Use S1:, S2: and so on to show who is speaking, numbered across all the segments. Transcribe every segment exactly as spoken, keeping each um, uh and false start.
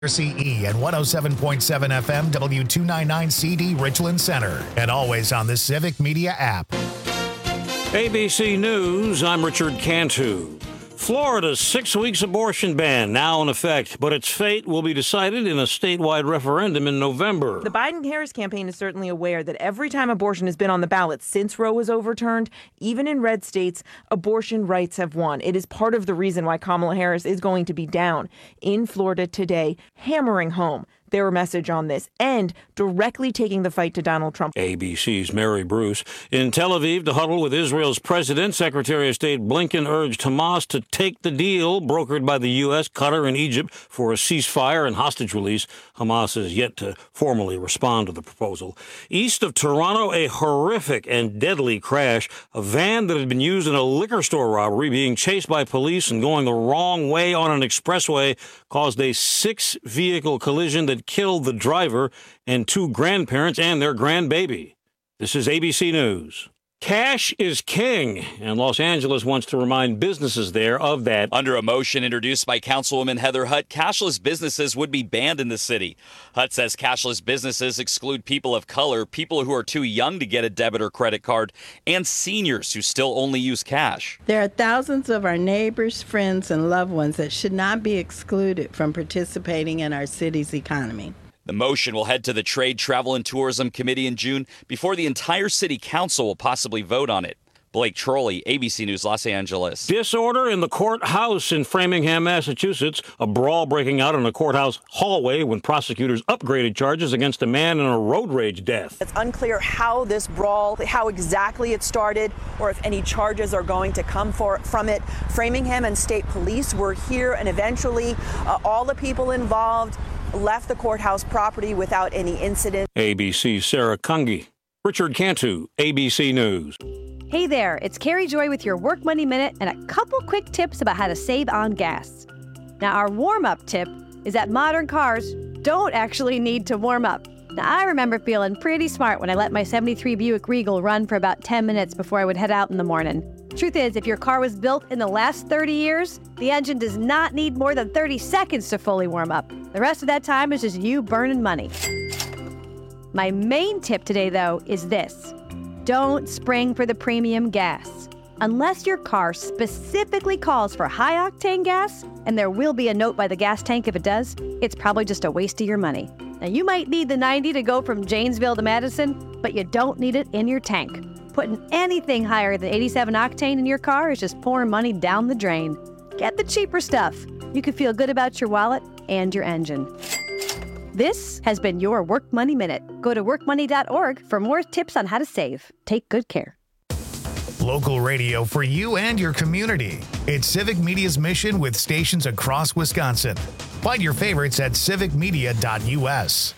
S1: C E and one oh seven point seven F M W two ninety-nine C D Richland Center, and always on the Civic Media app.
S2: A B C News, I'm Richard Cantu. Florida's six weeks abortion ban now in effect, but its fate will be decided in a statewide referendum in November.
S3: The Biden-Harris campaign is certainly aware that every time abortion has been on the ballot since Roe was overturned, even in red states, abortion rights have won. It is part of the reason why Kamala Harris is going to be down in Florida today, hammering home their message on this and directly taking the fight to Donald Trump.
S2: A B C's Mary Bruce. In Tel Aviv, to huddle with Israel's president, Secretary of State Blinken urged Hamas to take the deal brokered by the U S, Qatar, and Egypt for a ceasefire and hostage release. Hamas has yet to formally respond to the proposal. East of Toronto, a horrific and deadly crash. A van that had been used in a liquor store robbery being chased by police and going the wrong way on an expressway caused a six-vehicle collision that killed the driver and two grandparents and their grandbaby. This is A B C News. Cash is king, and Los Angeles wants to remind businesses there of that.
S4: Under a motion introduced by Councilwoman Heather Hutt, cashless businesses would be banned in the city. Hutt says cashless businesses exclude people of color, people who are too young to get a debit or credit card, and seniors who still only use cash.
S5: There are thousands of our neighbors, friends, and loved ones that should not be excluded from participating in our city's economy.
S4: The motion will head to the Trade, Travel, and Tourism Committee in June before the entire city council will possibly vote on it. Blake Trolley, A B C News, Los Angeles.
S2: Disorder in the courthouse in Framingham, Massachusetts. A brawl breaking out in a courthouse hallway when prosecutors upgraded charges against a man in a road rage death.
S6: It's unclear how this brawl, how exactly it started, or if any charges are going to come for, from it. Framingham and state police were here, and eventually uh, all the people involved left the courthouse property without any incident.
S2: A B C's Sarah Kunge. Richard Cantu, A B C News.
S7: Hey there, it's Carrie Joy with your Work Money Minute and a couple quick tips about how to save on gas. Now, our warm-up tip is that modern cars don't actually need to warm up. Now, I remember feeling pretty smart when I let my seventy-three Buick Regal run for about ten minutes before I would head out in the morning. Truth is, if your car was built in the last thirty years, the engine does not need more than thirty seconds to fully warm up. The rest of that time is just you burning money. My main tip today, though, is this. Don't spring for the premium gas. Unless your car specifically calls for high-octane gas, and there will be a note by the gas tank if it does, it's probably just a waste of your money. Now, you might need the ninety to go from Janesville to Madison, but you don't need it in your tank. Putting anything higher than eighty-seven octane in your car is just pouring money down the drain. Get the cheaper stuff. You can feel good about your wallet and your engine. This has been your Work Money Minute. Go to work money dot org for more tips on how to save. Take good care.
S1: Local radio for you and your community. It's Civic Media's mission with stations across Wisconsin. Find your favorites at civic media dot U S.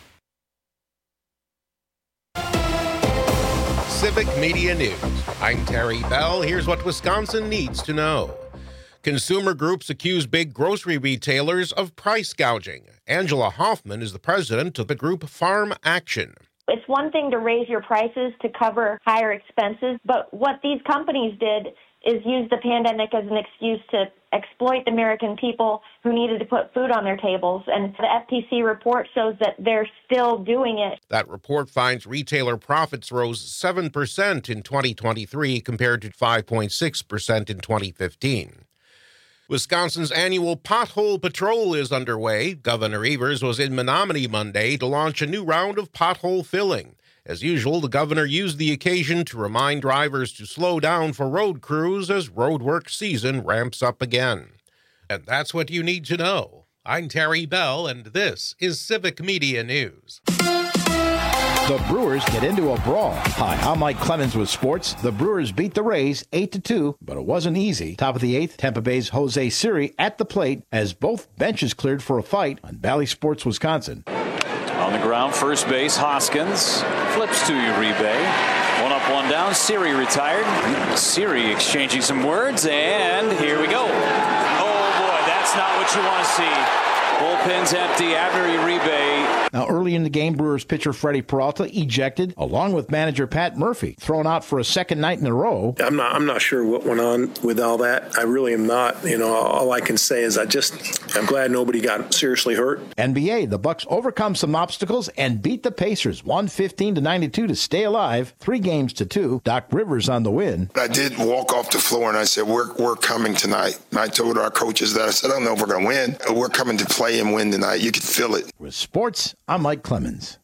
S8: Civic Media News. I'm Terry Bell. Here's what Wisconsin needs to know. Consumer groups accuse big grocery retailers of price gouging. Angela Hoffman is the president of the group Farm Action.
S9: It's one thing to raise your prices to cover higher expenses, but what these companies did is use the pandemic as an excuse to exploit the American people who needed to put food on their tables. And the F T C report shows that they're still doing it.
S8: That report finds retailer profits rose seven percent in twenty twenty-three compared to five point six percent in twenty fifteen. Wisconsin's annual Pothole Patrol is underway. Governor Evers was in Menominee Monday to launch a new round of pothole filling. As usual, the governor used the occasion to remind drivers to slow down for road crews as roadwork season ramps up again. And that's what you need to know. I'm Terry Bell, and this is Civic Media News.
S10: The Brewers get into a brawl. Hi, I'm Mike Clemens with sports. The Brewers beat the Rays eight to two, but it wasn't easy. Top of the eighth, Tampa Bay's Jose Siri at the plate as both benches cleared for a fight on Valley Sports, Wisconsin.
S11: On the ground, first base, Hoskins flips to Uribe. One up, one down. Siri retired. Siri exchanging some words, and here we go. Oh boy, that's not what you want to see. Bullpen bullpen's empty. Abner Uribe.
S10: Now, early in the game, Brewers pitcher Freddie Peralta ejected, along with manager Pat Murphy, thrown out for a second night in a row.
S12: I'm not. I'm not sure what went on with all that. I really am not. You know, all I can say is I just. I'm glad nobody got seriously hurt.
S10: N B A, the Bucks overcome some obstacles and beat the Pacers one fifteen to ninety-two to stay alive. Three games to two. Doc Rivers on the win.
S13: I did walk off the floor and I said, "We're we're coming tonight." And I told our coaches that. I said, "I don't know if we're going to win. But we're coming to play and win tonight. You could feel it."
S10: With sports, I'm Mike Clemens.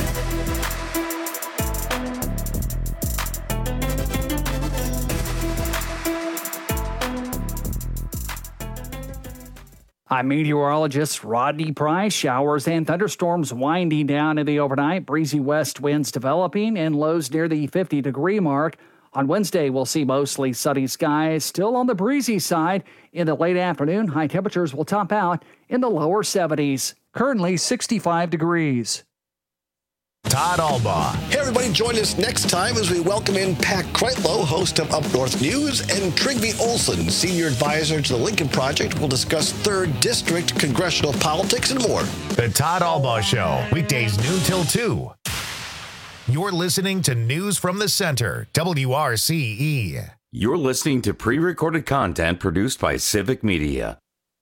S14: I'm meteorologist Rodney Price. Showers and thunderstorms winding down in the overnight. Breezy west winds developing and lows near the fifty degree mark. On Wednesday, we'll see mostly sunny skies, still on the breezy side. In the late afternoon, high temperatures will top out in the lower seventies. Currently sixty-five degrees.
S1: Todd Albaugh.
S15: Hey, everybody, join us next time as we welcome in Pat Kreitlow, host of Up North News, and Trygve Olsen, senior advisor to the Lincoln Project. We'll discuss third District congressional politics and more.
S1: The Todd Albaugh Show, weekdays noon till two. You're listening to News from the Center, W R C E.
S16: You're listening to pre-recorded content produced by Civic Media.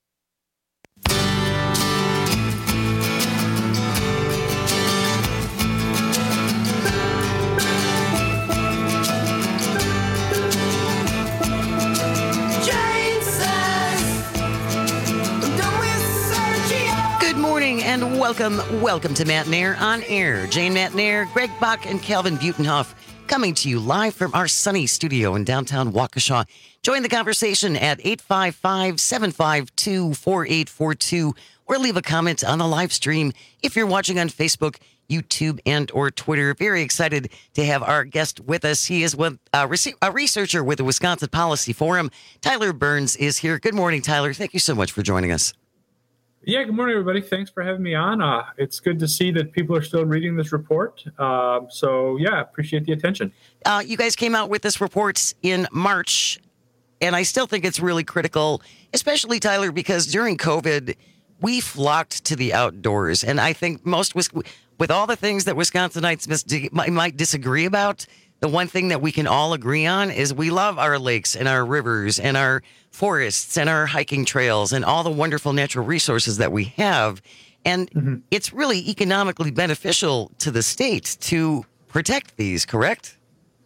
S17: And welcome, welcome to Matinair on Air. Jane Matinair, Greg Bach, and Calvin Butenhoff coming to you live from our sunny studio in downtown Waukesha. Join the conversation at eight five five, seven five two, four eight four two or leave a comment on the live stream if you're watching on Facebook, YouTube, and or Twitter. Very excited to have our guest with us. He is with, uh, a researcher with the Wisconsin Policy Forum. Tyler Burns is here. Good morning, Tyler. Thank you so much for joining us.
S18: Yeah, good morning, everybody. Thanks for having me on. Uh, it's good to see that people are still reading this report. Uh, so, yeah, appreciate the attention.
S17: Uh, you guys came out with this report in March, and I still think it's really critical, especially, Tyler, because during COVID, we flocked to the outdoors. And I think most, with all the things that Wisconsinites might disagree about, the one thing that we can all agree on is we love our lakes and our rivers and our forests and our hiking trails and all the wonderful natural resources that we have. And mm-hmm. it's really economically beneficial to the state to protect these, correct?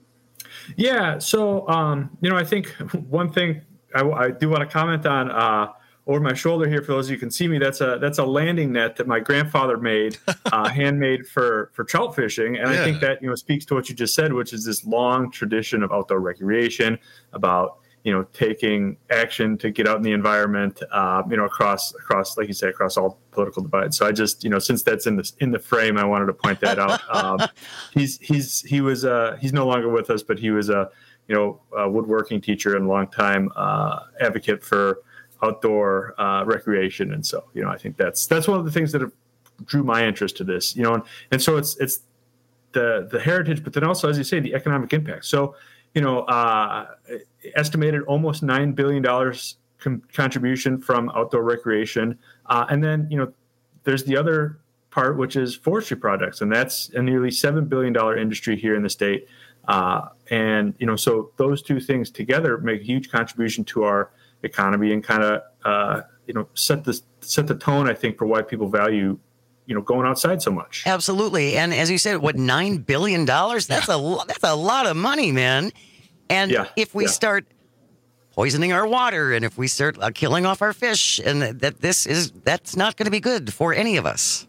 S18: Yeah. So, um, you know, I think one thing I, I do want to comment on uh, over my shoulder here, for those of you who can see me, that's a that's a landing net that my grandfather made, uh, handmade for for trout fishing. And yeah. I think that, you know, speaks to what you just said, which is this long tradition of outdoor recreation, about, you know, taking action to get out in the environment, uh, you know, across, across, like you say, across all political divides. So I just, you know, since that's in the, in the frame, I wanted to point that out. Um, he's, he's, he was, uh, he's no longer with us, but he was a, you know, a woodworking teacher and longtime uh, advocate for outdoor uh, recreation. And so, you know, I think that's, that's one of the things that have drew my interest to this, you know, and, and so it's, it's the, the heritage, but then also, as you say, the economic impact. So, you know, uh, estimated almost nine billion dollars com- contribution from outdoor recreation. Uh, and then, you know, there's the other part, which is forestry products, and that's a nearly seven billion dollars industry here in the state. Uh, and, you know, so those two things together make a huge contribution to our economy and kind of, uh, you know, set the, set the tone, I think, for why people value, you know, going outside so much.
S17: Absolutely. And as you said, what, nine billion dollars? That's yeah. a that's a lot of money, man. And yeah. if we yeah. start poisoning our water, and if we start uh, killing off our fish, and that, that this is, that's not going to be good for any of us.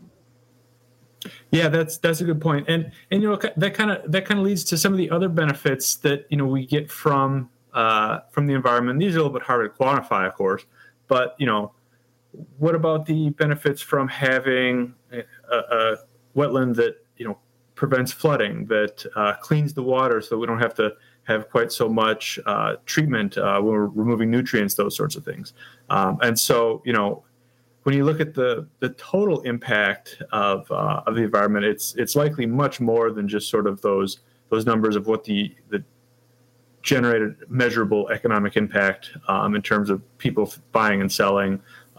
S18: Yeah, that's that's a good point. And and you know, that kind of that kind of leads to some of the other benefits that, you know, we get from uh, from the environment. These are a little bit harder to quantify, of course, but, you know, what about the benefits from having a, a wetland that, you know, prevents flooding, that uh, cleans the water so we don't have to have quite so much uh, treatment uh, when we're removing nutrients, those sorts of things. Um, and so, you know, when you look at the the total impact of uh, of the environment, it's it's likely much more than just sort of those those numbers of what the the generated measurable economic impact um, in terms of people buying and selling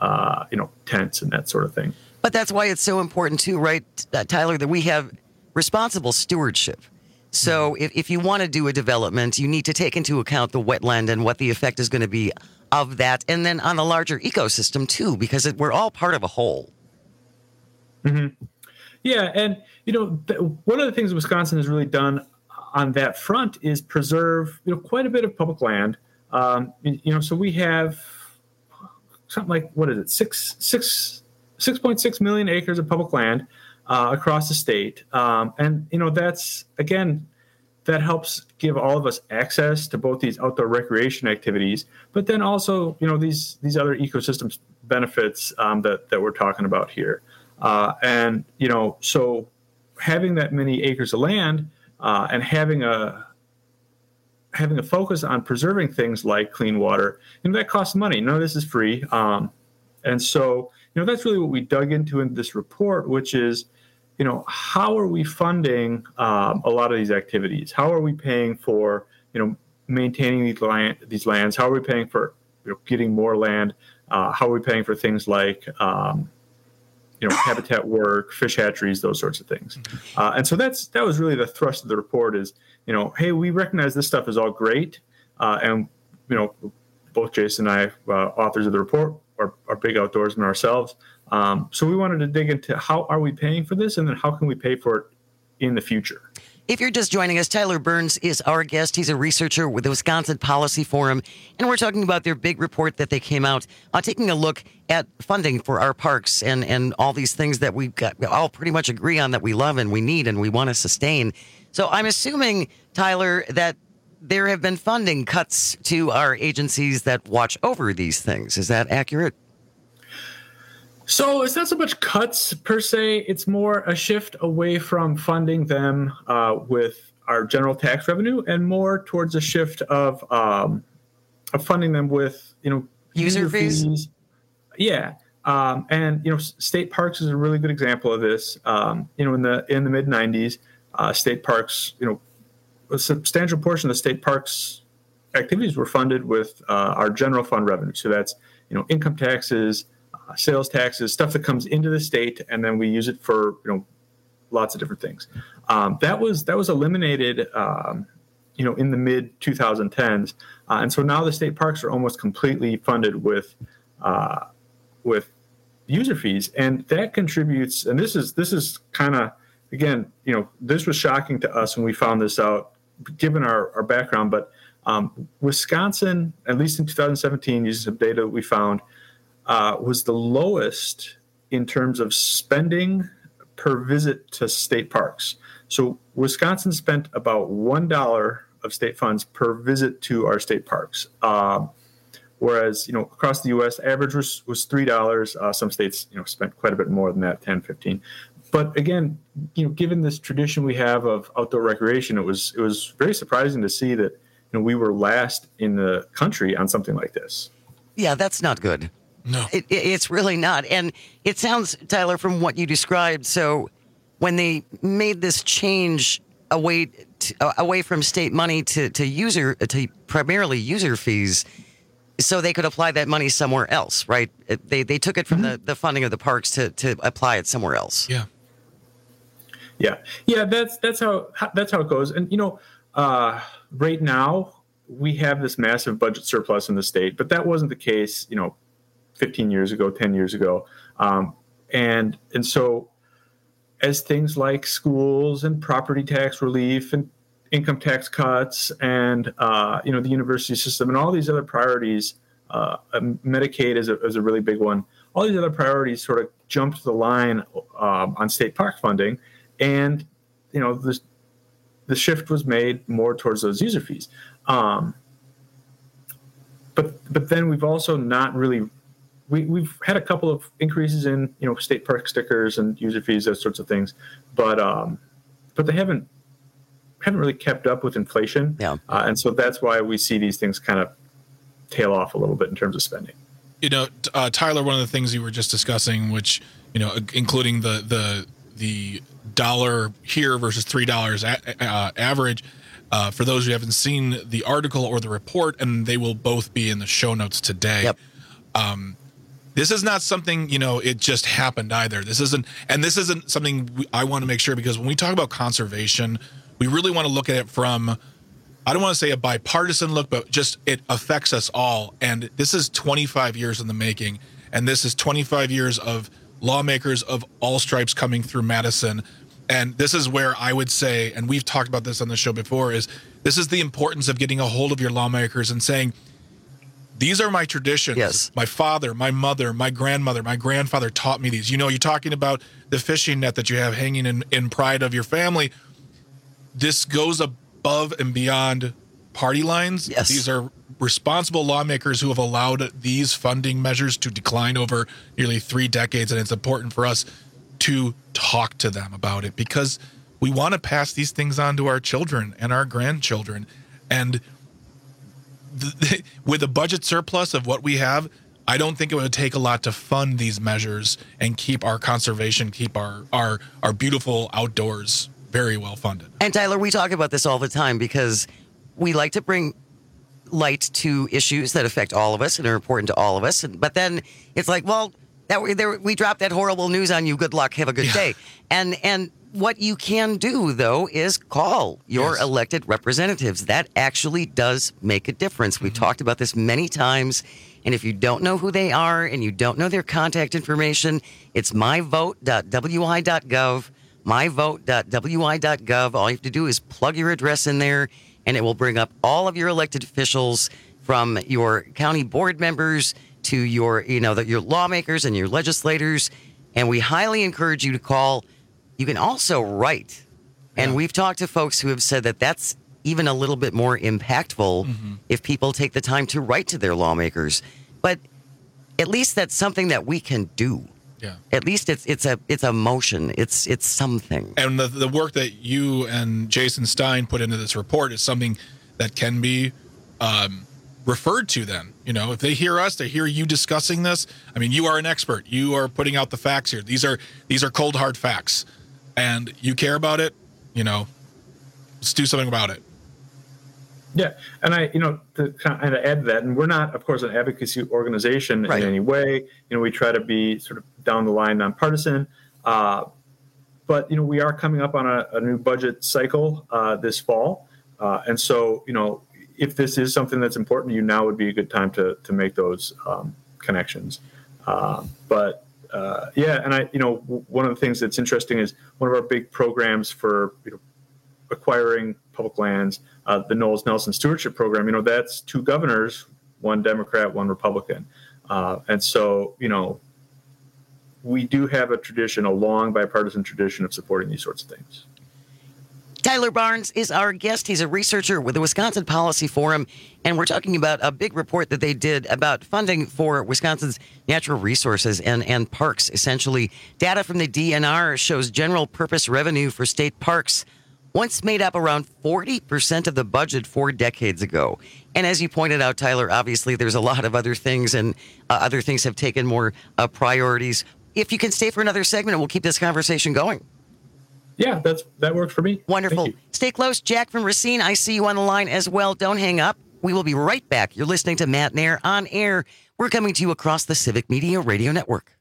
S18: uh, you know, tents and that sort of thing.
S17: But that's why it's so important too, right, uh, Tyler, that we have responsible stewardship. So if, if you want to do a development, you need to take into account the wetland and what the effect is going to be of that. And then on the larger ecosystem too, because it, we're all part of a whole.
S18: Mm-hmm. Yeah. And, you know, th- one of the things Wisconsin has really done on that front is preserve, you know, quite a bit of public land. Um, you know, so we have something like, what is it? Six, six, six point six million acres of public land uh, across the state. Um, and, you know, that's, again, that helps give all of us access to both these outdoor recreation activities, but then also, you know, these, these other ecosystem benefits um, that, that we're talking about here. Uh, and, you know, so having that many acres of land uh, and having a, having a focus on preserving things like clean water, you know, that costs money. None of this is free. Um, and so, you know, that's really what we dug into in this report, which is, you know, how are we funding um, a lot of these activities? How are we paying for, you know, maintaining these land, these lands? How are we paying for, you know, getting more land? Uh, how are we paying for things like, um, you know, habitat work, fish hatcheries, those sorts of things? Uh, and so that's that was really the thrust of the report is, you know, hey, we recognize this stuff is all great. Uh, and, you know, both Jason and I, uh, authors of the report, are, are big outdoorsmen ourselves. Um, so we wanted to dig into how are we paying for this and then how can we pay for it in the future?
S17: If you're just joining us, Tyler Burns is our guest. He's a researcher with the Wisconsin Policy Forum, and we're talking about their big report that they came out, uh, taking a look at funding for our parks and, and all these things that we all pretty much agree on that we love and we need and we want to sustain. So I'm assuming, Tyler, that there have been funding cuts to our agencies that watch over these things. Is that accurate?
S18: So it's not so much cuts per se. It's more a shift away from funding them uh, with our general tax revenue and more towards a shift of, um, of funding them with, you know,
S17: user, user fees. fees.
S18: Yeah. Um, and, you know, state parks is a really good example of this. Um, you know, in the in the mid nineties, uh, state parks, you know, a substantial portion of the state parks activities were funded with uh, our general fund revenue. So that's, you know, income taxes, uh, sales taxes, stuff that comes into the state, and then we use it for, you know, lots of different things. Um, that was that was eliminated, um, you know, in the mid twenty tens, uh, and so now the state parks are almost completely funded with uh, with user fees, and that contributes. And this is this is kind of, again, you know, this was shocking to us when we found this out, given our, our background. But um, Wisconsin, at least in two thousand seventeen, using some data that we found, uh, was the lowest in terms of spending per visit to state parks. So Wisconsin spent about one dollar of state funds per visit to our state parks. Um, whereas, you know, across the U S, average was, was three dollars. Uh, some states, you know, spent quite a bit more than that, ten, fifteen. But again, you know, given this tradition we have of outdoor recreation, it was it was very surprising to see that, you know, we were last in the country on something like this.
S17: Yeah, that's not good.
S19: No,
S17: it, it, it's really not. And it sounds, Tyler, from what you described, so when they made this change away to, uh, away from state money to to user to primarily user fees, so they could apply that money somewhere else, right? It, they they took it from mm-hmm. the, the funding of the parks to to apply it somewhere else.
S19: Yeah.
S18: Yeah, yeah, that's that's how that's how it goes. And you know, uh, right now we have this massive budget surplus in the state, but that wasn't the case, you know, fifteen years ago, ten years ago, um, and and so as things like schools and property tax relief and income tax cuts and uh, you know, the university system and all these other priorities, uh, Medicaid is a, is a really big one. All these other priorities sort of jumped the line um, on state park funding. And, you know, the, the shift was made more towards those user fees. Um, but but then we've also not really, we, we've had a couple of increases in, you know, state park stickers and user fees, those sorts of things. But um, but they haven't haven't really kept up with inflation.
S17: Yeah.
S18: Uh, and so that's why we see these things kind of tail off a little bit in terms of spending.
S19: You know, uh, Tyler, one of the things you were just discussing, which, you know, including the the the dollar here versus three dollars a- uh, average. Uh, for those who haven't seen the article or the report, and they will both be in the show notes today.
S17: Yep.
S19: Um, This is not something, you know, it just happened either. This isn't, and this isn't something we, I want to make sure, because when we talk about conservation, we really want to look at it from, I don't want to say a bipartisan look, but just it affects us all. And this is twenty-five years in the making. And this is twenty-five years of lawmakers of all stripes coming through Madison. And this is where I would say, and we've talked about this on the show before, is this is the importance of getting a hold of your lawmakers and saying, these are my traditions.
S17: Yes.
S19: My father, my mother, my grandmother, my grandfather taught me these. You know, you're talking about the fishing net that you have hanging in, in pride of your family. This goes above and beyond party lines.
S17: Yes.
S19: These are responsible lawmakers who have allowed these funding measures to decline over nearly three decades. And it's important for us to talk to them about it, because we want to pass these things on to our children and our grandchildren. And The, with a budget surplus of what we have, I don't think it would take a lot to fund these measures and keep our conservation, keep our our our beautiful outdoors very well funded.
S17: And Tyler, we talk about this all the time because we like to bring light to issues that affect all of us and are important to all of us. And, but then it's like, well, that we, there, we dropped that horrible news on you. Good luck. Have a good
S19: Yeah.
S17: day. And and what you can do, though, is call your
S19: Yes.
S17: elected representatives. That actually does make a difference. We've talked about this many times. And if you don't know who they are and you don't know their contact information, it's my vote dot w i dot gov, my vote dot w i dot gov. All you have to do is plug your address in there, and it will bring up all of your elected officials, from your county board members to your, you know, the, your lawmakers and your legislators. And we highly encourage you to call. You can also write. And
S19: Yeah.
S17: we've talked to folks who have said that that's even a little bit more impactful
S19: Mm-hmm.
S17: if people take the time to write to their lawmakers. But at least that's something that we can do.
S19: Yeah.
S17: At least it's it's a it's a motion. It's it's something.
S19: And the, the work that you and Jason Stein put into this report is something that can be um, referred to then. You know, if they hear us, they hear you discussing this. I mean, you are an expert. You are putting out the facts here. These are these are cold, hard facts. And you care about it, you know, let's do something about it.
S18: Yeah, and I, you know, to kind of add to that, and we're not, of course, an advocacy organization
S17: Right.
S18: in any way. You know, we try to be sort of down the line, nonpartisan. Uh, but you know, we are coming up on a, a new budget cycle uh, this fall, uh, and so you know, if this is something that's important to you, now would be a good time to to make those um, connections. Uh, but uh, yeah, and I, you know, w- one of the things that's interesting is one of our big programs for you know, acquiring public lands, uh, the Knowles Nelson Stewardship Program. You know, that's two governors, one Democrat, one Republican, uh, and so you know, we do have a tradition, a long bipartisan tradition of supporting these sorts of things.
S17: Tyler Barnes is our guest. He's a researcher with the Wisconsin Policy Forum, and we're talking about a big report that they did about funding for Wisconsin's natural resources and, and parks, essentially. Data from the D N R shows general purpose revenue for state parks once made up around forty percent of the budget four decades ago. And as you pointed out, Tyler, obviously there's a lot of other things, and uh, other things have taken more uh, priorities. If you can stay for another segment, we'll keep this conversation going.
S18: Yeah, that's that works for me.
S17: Wonderful.
S18: Thank you.
S17: Stay close. Jack from Racine, I see you on the line as well. Don't hang up. We will be right back. You're listening to Matt Nair on air. We're coming to you across the Civic Media Radio Network.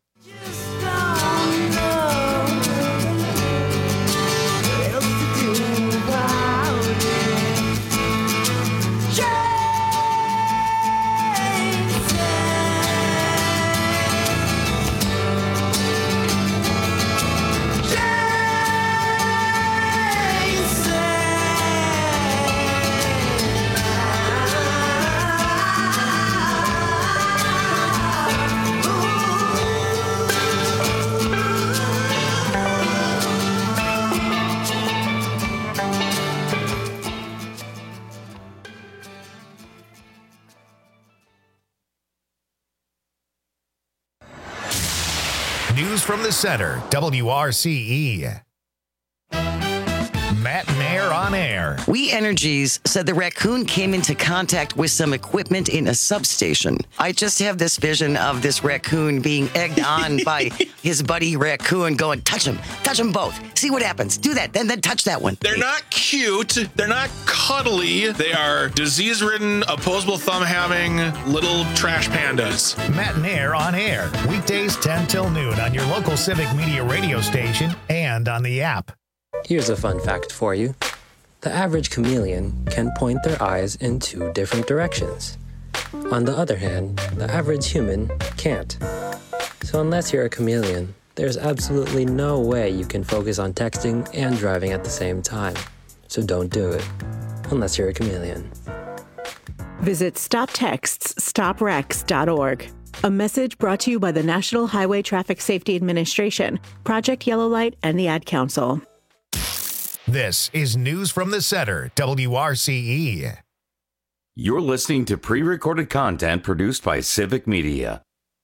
S1: News from the center, W R C E. Matt Nair. Nair on Air.
S17: We Energies said the raccoon came into contact with some equipment in a substation. I just have this vision of this raccoon being egged on by his buddy raccoon going, touch him, touch them both. See what happens. Do that, then then touch that one.
S19: They're not cute. They're not cuddly. They are disease-ridden, opposable thumb-having little trash pandas.
S1: Matt Nair on Air. Weekdays ten till noon on your local Civic Media radio station and on the app.
S20: Here's a fun fact for you. The average chameleon can point their eyes in two different directions. On the other hand, the average human can't. So unless you're a chameleon, there's absolutely no way you can focus on texting and driving at the same time. So don't do it, unless you're a chameleon.
S21: Visit stop texts stop wrecks dot org. A message brought to you by the National Highway Traffic Safety Administration, Project Yellow Light, and the Ad Council.
S1: This is News from the Center, W R C E.
S16: You're listening to pre-recorded content produced by Civic Media.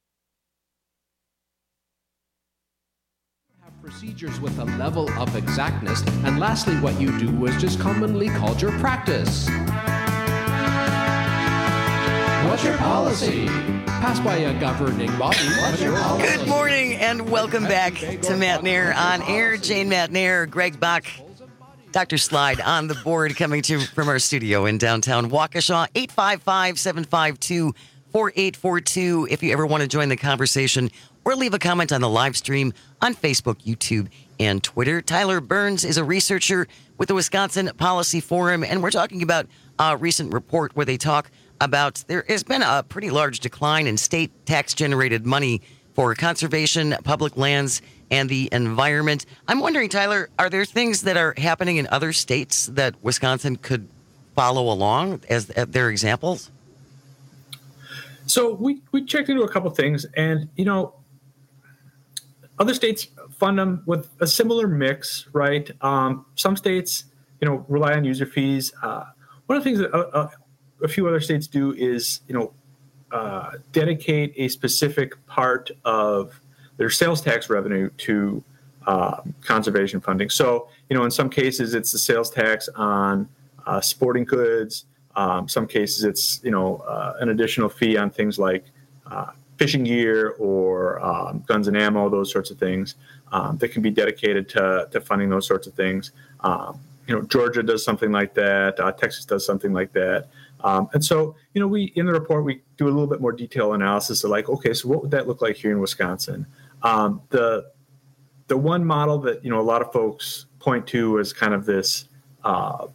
S22: Procedures with a level of exactness, and lastly, what you do is just commonly called your practice. What's your policy? Passed by a governing body. What's your policy?
S17: Good morning and welcome back to Matt Nair on Air. Jane Matt Nair, Greg Bach, Doctor Slide on the board, coming to you from our studio in downtown Waukesha. eight five five, seven five two, four eight four two if you ever want to join the conversation or leave a comment on the live stream on Facebook, YouTube, and Twitter. Tyler Burns is a researcher with the Wisconsin Policy Forum, and we're talking about a recent report where they talk about there has been a pretty large decline in state tax-generated money for conservation, public lands, and the environment. I'm wondering, Tyler, are there things that are happening in other states that Wisconsin could follow along as, as their examples?
S18: So we, we checked into a couple things, and, you know, other states fund them with a similar mix, right? Um, some states, you know, rely on user fees. Uh, one of the things that uh, a few other states do is, you know, uh, dedicate a specific part of their sales tax revenue to uh, conservation funding. So, you know, in some cases, it's the sales tax on uh, sporting goods. Um, some cases, it's, you know, uh, an additional fee on things like uh, fishing gear or um, guns and ammo, those sorts of things um, that can be dedicated to, to funding those sorts of things. Um, you know, Georgia does something like that. Uh, Texas does something like that. Um, and so, you know, we in the report, we do a little bit more detailed analysis of like, okay, so what would that look like here in Wisconsin? Um, the the one model that, you know, a lot of folks point to as kind of this uh,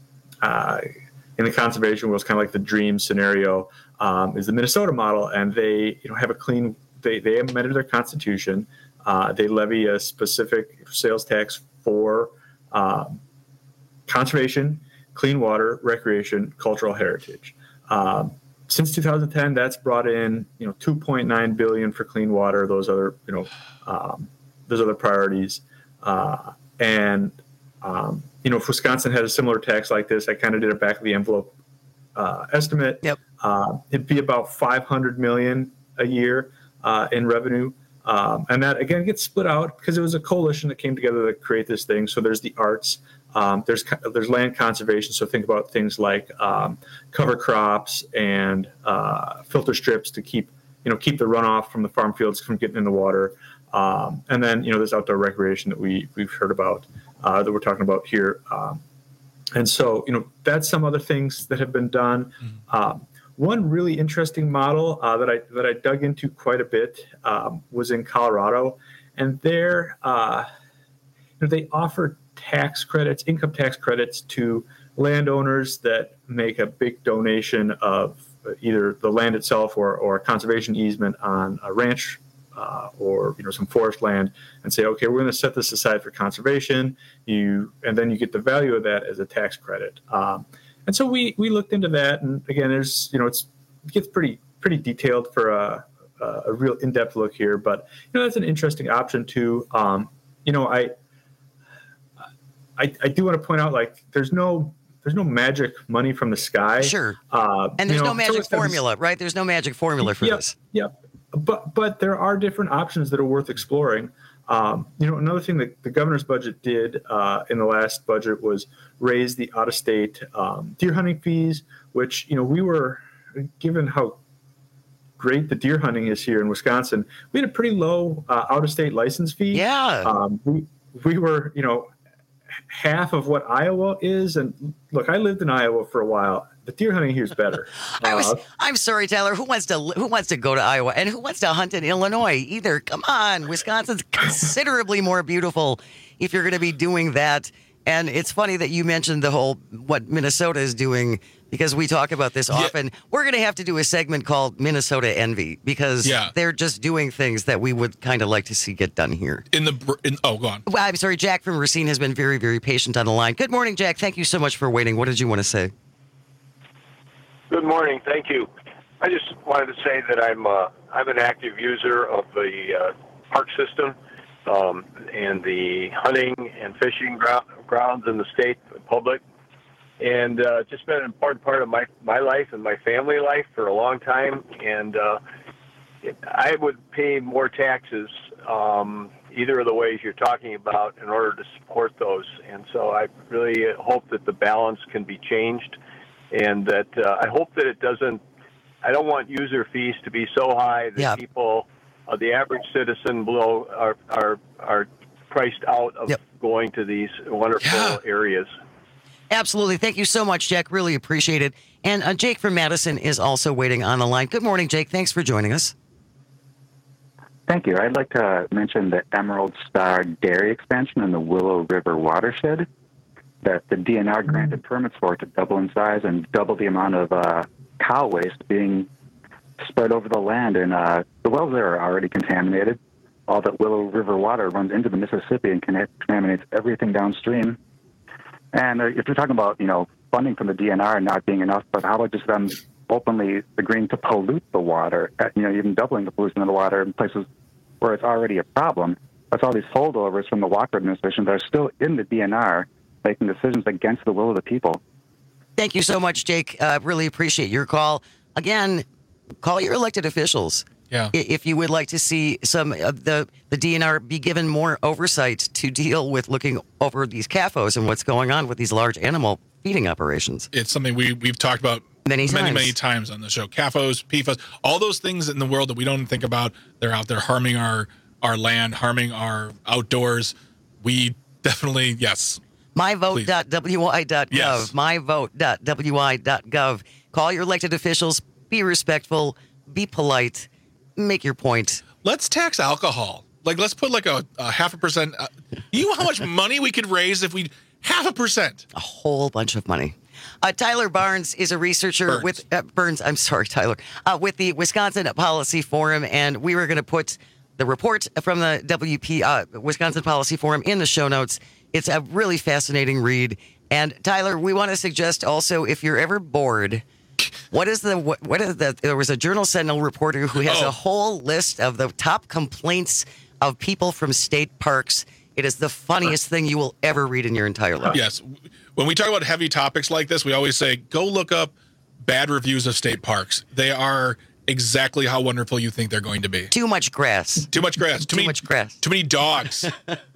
S18: uh, in the conservation world, kind of like the dream scenario um, is the Minnesota model. And they, you know, have a clean, they, they amended their constitution. Uh, they levy a specific sales tax for um, conservation, clean water, recreation, cultural heritage. Um, since two thousand ten, that's brought in, you know, two point nine billion dollars for clean water. Those other, you know, um, those other priorities. Uh, and, um, you know, if Wisconsin had a similar tax like this, I kind of did a back of the envelope uh, estimate.
S17: Yep.
S18: Uh, it'd be about five hundred million dollars a year uh, in revenue. Um, and that, again, gets split out because it was a coalition that came together to create this thing. So there's the arts. Um, there's there's land conservation, so think about things like um, cover crops and uh, filter strips to keep you know keep the runoff from the farm fields from getting in the water, um, and then you know there's outdoor recreation that we we've heard about uh, that we're talking about here, um, and so you know that's some other things that have been done. Mm-hmm. Um, one really interesting model uh, that I that I dug into quite a bit um, was in Colorado, and there uh, you know, they offered tax credits, income tax credits to landowners that make a big donation of either the land itself or, or a conservation easement on a ranch uh, or you know some forest land, and say, okay, we're going to set this aside for conservation. You and then you get the value of that as a tax credit. Um, and so we we looked into that, and again, there's you know it's it gets pretty pretty detailed for a a real in-depth look here, but you know that's an interesting option too. Um, you know I. I, I do want to point out, like, there's no there's no magic money from the sky.
S17: Sure.
S18: Uh,
S17: and there's
S18: you know,
S17: no magic
S18: so
S17: formula, right? There's no magic formula for
S18: yep,
S17: this.
S18: Yep. But but there are different options that are worth exploring. Um, you know, another thing that the governor's budget did uh, in the last budget was raise the out-of-state um, deer hunting fees, which, you know, we were, given how great the deer hunting is here in Wisconsin, we had a pretty low uh, out-of-state license fee.
S17: Yeah. Um,
S18: we, we were, you know, half of what Iowa is. And look, I lived in Iowa for a while. The deer hunting here is better.
S17: I was,
S18: uh,
S17: I'm sorry, Tyler. Who wants to who wants to go to Iowa and who wants to hunt in Illinois either? Come on, Wisconsin's considerably more beautiful if you're going to be doing that. And it's funny that you mentioned the whole what Minnesota is doing because we talk about this often. Yeah. We're going to have to do a segment called Minnesota Envy because yeah. they're just doing things that we would kind of like to see get done here.
S19: In the in, oh, go on.
S17: Well, I'm sorry, Jack from Racine has been very, very patient on the line. Good morning, Jack. Thank you so much for waiting. What did you want to say?
S3: Good morning. Thank you. I just wanted to say that I'm uh, I'm an active user of the uh, park system um, and the hunting and fishing ground, grounds in the state public, and uh, just been an important part of my my life and my family life for a long time. And uh, I would pay more taxes um, either of the ways you're talking about in order to support those. And so I really hope that the balance can be changed. And that uh, I hope that it doesn't, I don't want user fees to be so high that
S17: yeah.
S3: people, uh, the average citizen below, are, are, are priced out of yep. going to these wonderful yeah. areas.
S17: Absolutely. Thank you so much, Jack. Really appreciate it. And uh, Jake from Madison is also waiting on the line. Good morning, Jake. Thanks for joining us.
S5: Thank you. I'd like to mention the Emerald Star Dairy expansion in the Willow River watershed that the D N R granted permits for to double in size and double the amount of uh, cow waste being spread over the land. And uh, the wells there are already contaminated. All that Willow River water runs into the Mississippi and contaminates everything downstream. And uh, if you're talking about, you know, funding from the D N R not being enough, but how about just them openly agreeing to pollute the water, you know, even doubling the pollution of the water in places where it's already a problem? That's all these holdovers from the Walker administration that are still in the D N R making decisions against the will of the people.
S17: Thank you so much, Jake. Uh, really appreciate your call. Again, call your elected officials.
S19: Yeah.
S17: If you would like to see some of the, the D N R be given more oversight to deal with looking over these C A F Os and what's going on with these large animal feeding operations.
S19: It's something we, we've talked about
S17: many,
S19: many,
S17: times.
S19: many times on the show. C A F Os, P F A S, all those things in the world that we don't think about. They're out there harming our, our land, harming our outdoors. We definitely, yes.
S17: my vote dot w i dot gov.
S19: Yes.
S17: my vote dot w i dot gov. Call your elected officials. Be respectful. Be polite. Make your point.
S19: Let's tax alcohol. Like, let's put like a, a half a percent. Uh, you know how much money we could raise if we half a percent?
S17: A whole bunch of money. Uh, Tyler Barnes is a researcher
S19: Burns.
S17: with uh, Burns. I'm sorry, Tyler. Uh, with the Wisconsin Policy Forum, and we were going to put the report from the W P uh, Wisconsin Policy Forum in the show notes. It's a really fascinating read. And Tyler, we want to suggest also, if you're ever bored, what is the what, what is the? There was a Journal Sentinel reporter who has
S19: Oh.
S17: a whole list of the top complaints of people from state parks. It is the funniest thing you will ever read in your entire life.
S19: Yes. When we talk about heavy topics like this, we always say, go look up bad reviews of state parks. They are exactly how wonderful you think they're going to be.
S17: Too much grass.
S19: Too much grass. Too,
S17: Too
S19: many,
S17: much grass.
S19: Too many dogs.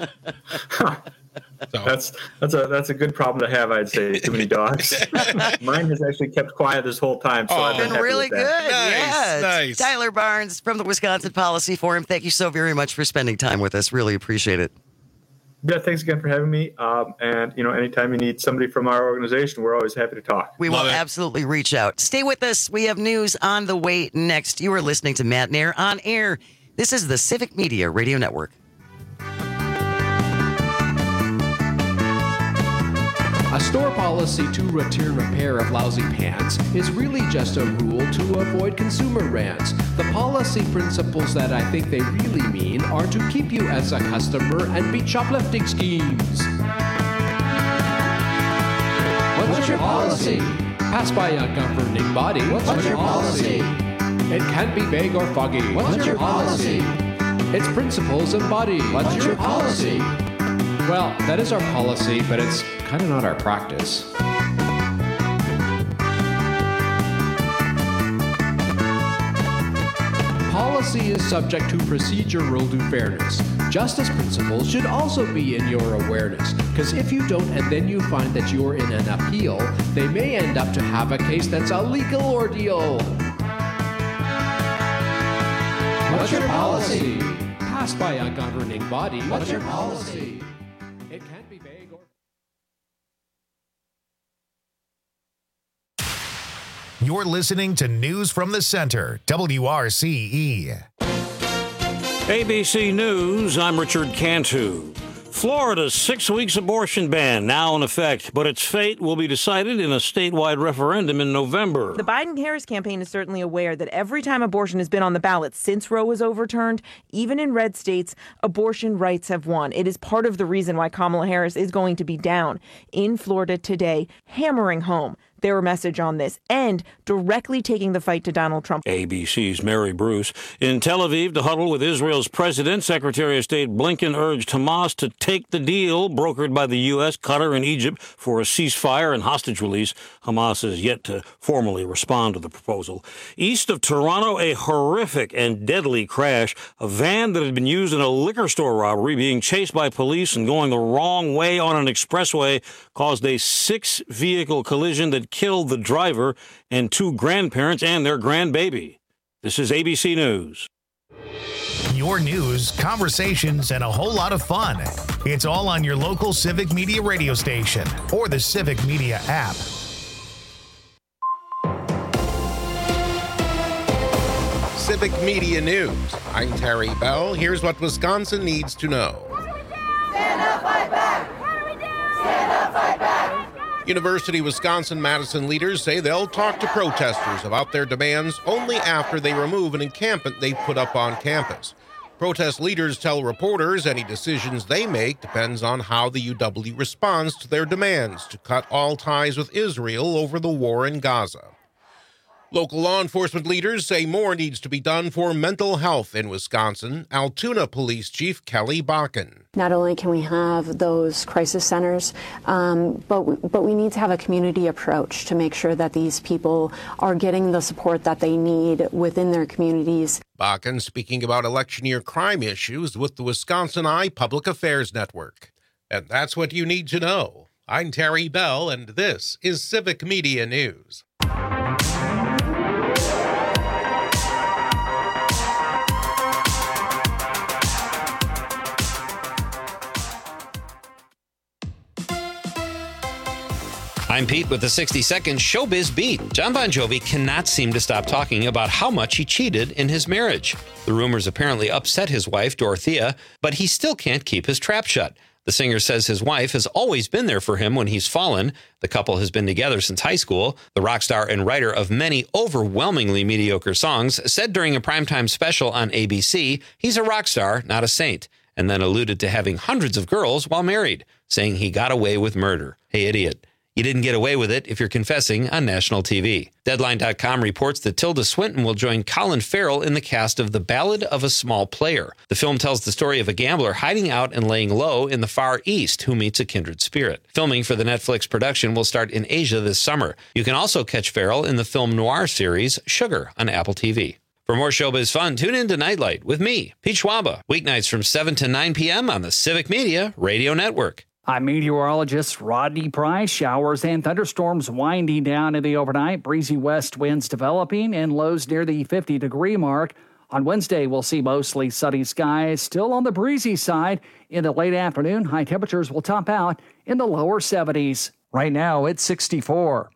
S19: So.
S18: That's that's a that's a good problem to have, I'd say. Too many dogs. Mine has actually kept quiet this whole time. So
S19: Oh,
S18: I've been,
S17: Been
S18: happy
S17: really
S18: with
S17: good.
S18: that.
S19: Nice,
S17: Yeah.
S19: nice.
S17: Tyler Barnes from the Wisconsin Policy Forum. Thank you so very much for spending time with us. Really appreciate it.
S18: Yeah, thanks again for having me. Um, and you know, anytime you need somebody from our organization, we're always happy to talk.
S17: We
S19: Love
S17: will
S19: it.
S17: absolutely reach out. Stay with us. We have news on the way next. You are listening to Matt Nair on air. This is the Civic Media Radio Network.
S22: A store policy to return a pair of lousy pants is really just a rule to avoid consumer rants. The policy principles that I think they really mean are to keep you as a customer and beat shoplifting schemes. What's your policy? Passed by a governing body. What's your policy? It can't be vague or foggy. What's your policy? Its principles embodied. What's your policy? Well, that is our policy, but it's kind of not our practice. Policy is subject to procedural due fairness. Justice principles should also be in your awareness, because if you don't and then you find that you're in an appeal, they may end up to have a case that's a legal ordeal. What's your policy? Passed by a governing body. What's your policy? It can't be vague or...
S1: You're listening to News from the Center, W R C E.
S2: A B C News, I'm Richard Cantu. Florida's six weeks abortion ban now in effect, but its fate will be decided in a statewide referendum in November.
S4: The Biden-Harris campaign is certainly aware that every time abortion has been on the ballot since Roe was overturned, even in red states, abortion rights have won. It is part of the reason why Kamala Harris is going to be down in Florida today, hammering home their message on this and directly taking the fight to Donald Trump.
S2: A B C's Mary Bruce. In Tel Aviv, to huddle with Israel's president, Secretary of State Blinken urged Hamas to take the deal brokered by the U S, Qatar, and Egypt for a ceasefire and hostage release. Hamas has yet to formally respond to the proposal. East of Toronto, a horrific and deadly crash. A van that had been used in a liquor store robbery being chased by police and going the wrong way on an expressway caused a six-vehicle collision that killed the driver and two grandparents and their grandbaby. This is A B C News.
S1: Your news, conversations, and a whole lot of fun. It's all on your local Civic Media radio station or the Civic Media app.
S8: Civic Media News. I'm Terry Bell. Here's what Wisconsin needs to know.
S6: Stand up, fight back! What do we do? Stand up, fight back!
S8: University of Wisconsin-Madison leaders say they'll talk to protesters about their demands only after they remove an encampment they've put up on campus. Protest leaders tell reporters any decisions they make depends on how the U W responds to their demands to cut all ties with Israel over the war in Gaza. Local law enforcement leaders say more needs to be done for mental health in Wisconsin. Altoona Police Chief Kelly Bakken.
S23: Not only can we have those crisis centers, um, but, we, but we need to have a community approach to make sure that these people are getting the support that they need within their communities.
S8: Bakken speaking about election year crime issues with the Wisconsin Eye Public Affairs Network. And that's what you need to know. I'm Terry Bell, and this is Civic Media News.
S24: I'm Pete with the sixty second Showbiz Beat. John Bon Jovi cannot seem to stop talking about how much he cheated in his marriage. The rumors apparently upset his wife, Dorothea, but he still can't keep his trap shut. The singer says his wife has always been there for him when he's fallen. The couple has been together since high school. The rock star and writer of many overwhelmingly mediocre songs said during a primetime special on A B C, he's a rock star, not a saint, and then alluded to having hundreds of girls while married, saying he got away with murder. Hey, idiot. You didn't get away with it if you're confessing on national T V. Deadline dot com reports that Tilda Swinton will join Colin Farrell in the cast of The Ballad of a Small Player. The film tells the story of a gambler hiding out and laying low in the Far East who meets a kindred spirit. Filming for the Netflix production will start in Asia this summer. You can also catch Farrell in the film noir series Sugar on Apple T V. For more showbiz fun, tune in to Nightlight with me, Pete Schwaba, weeknights from seven to nine p.m. on the Civic Media Radio Network.
S14: I'm meteorologist Rodney Price. Showers and thunderstorms winding down in the overnight. Breezy west winds developing and lows near the fifty degree mark. On Wednesday, we'll see mostly sunny skies, still on the breezy side. In the late afternoon, high temperatures will top out in the lower seventies. Right now, it's sixty-four.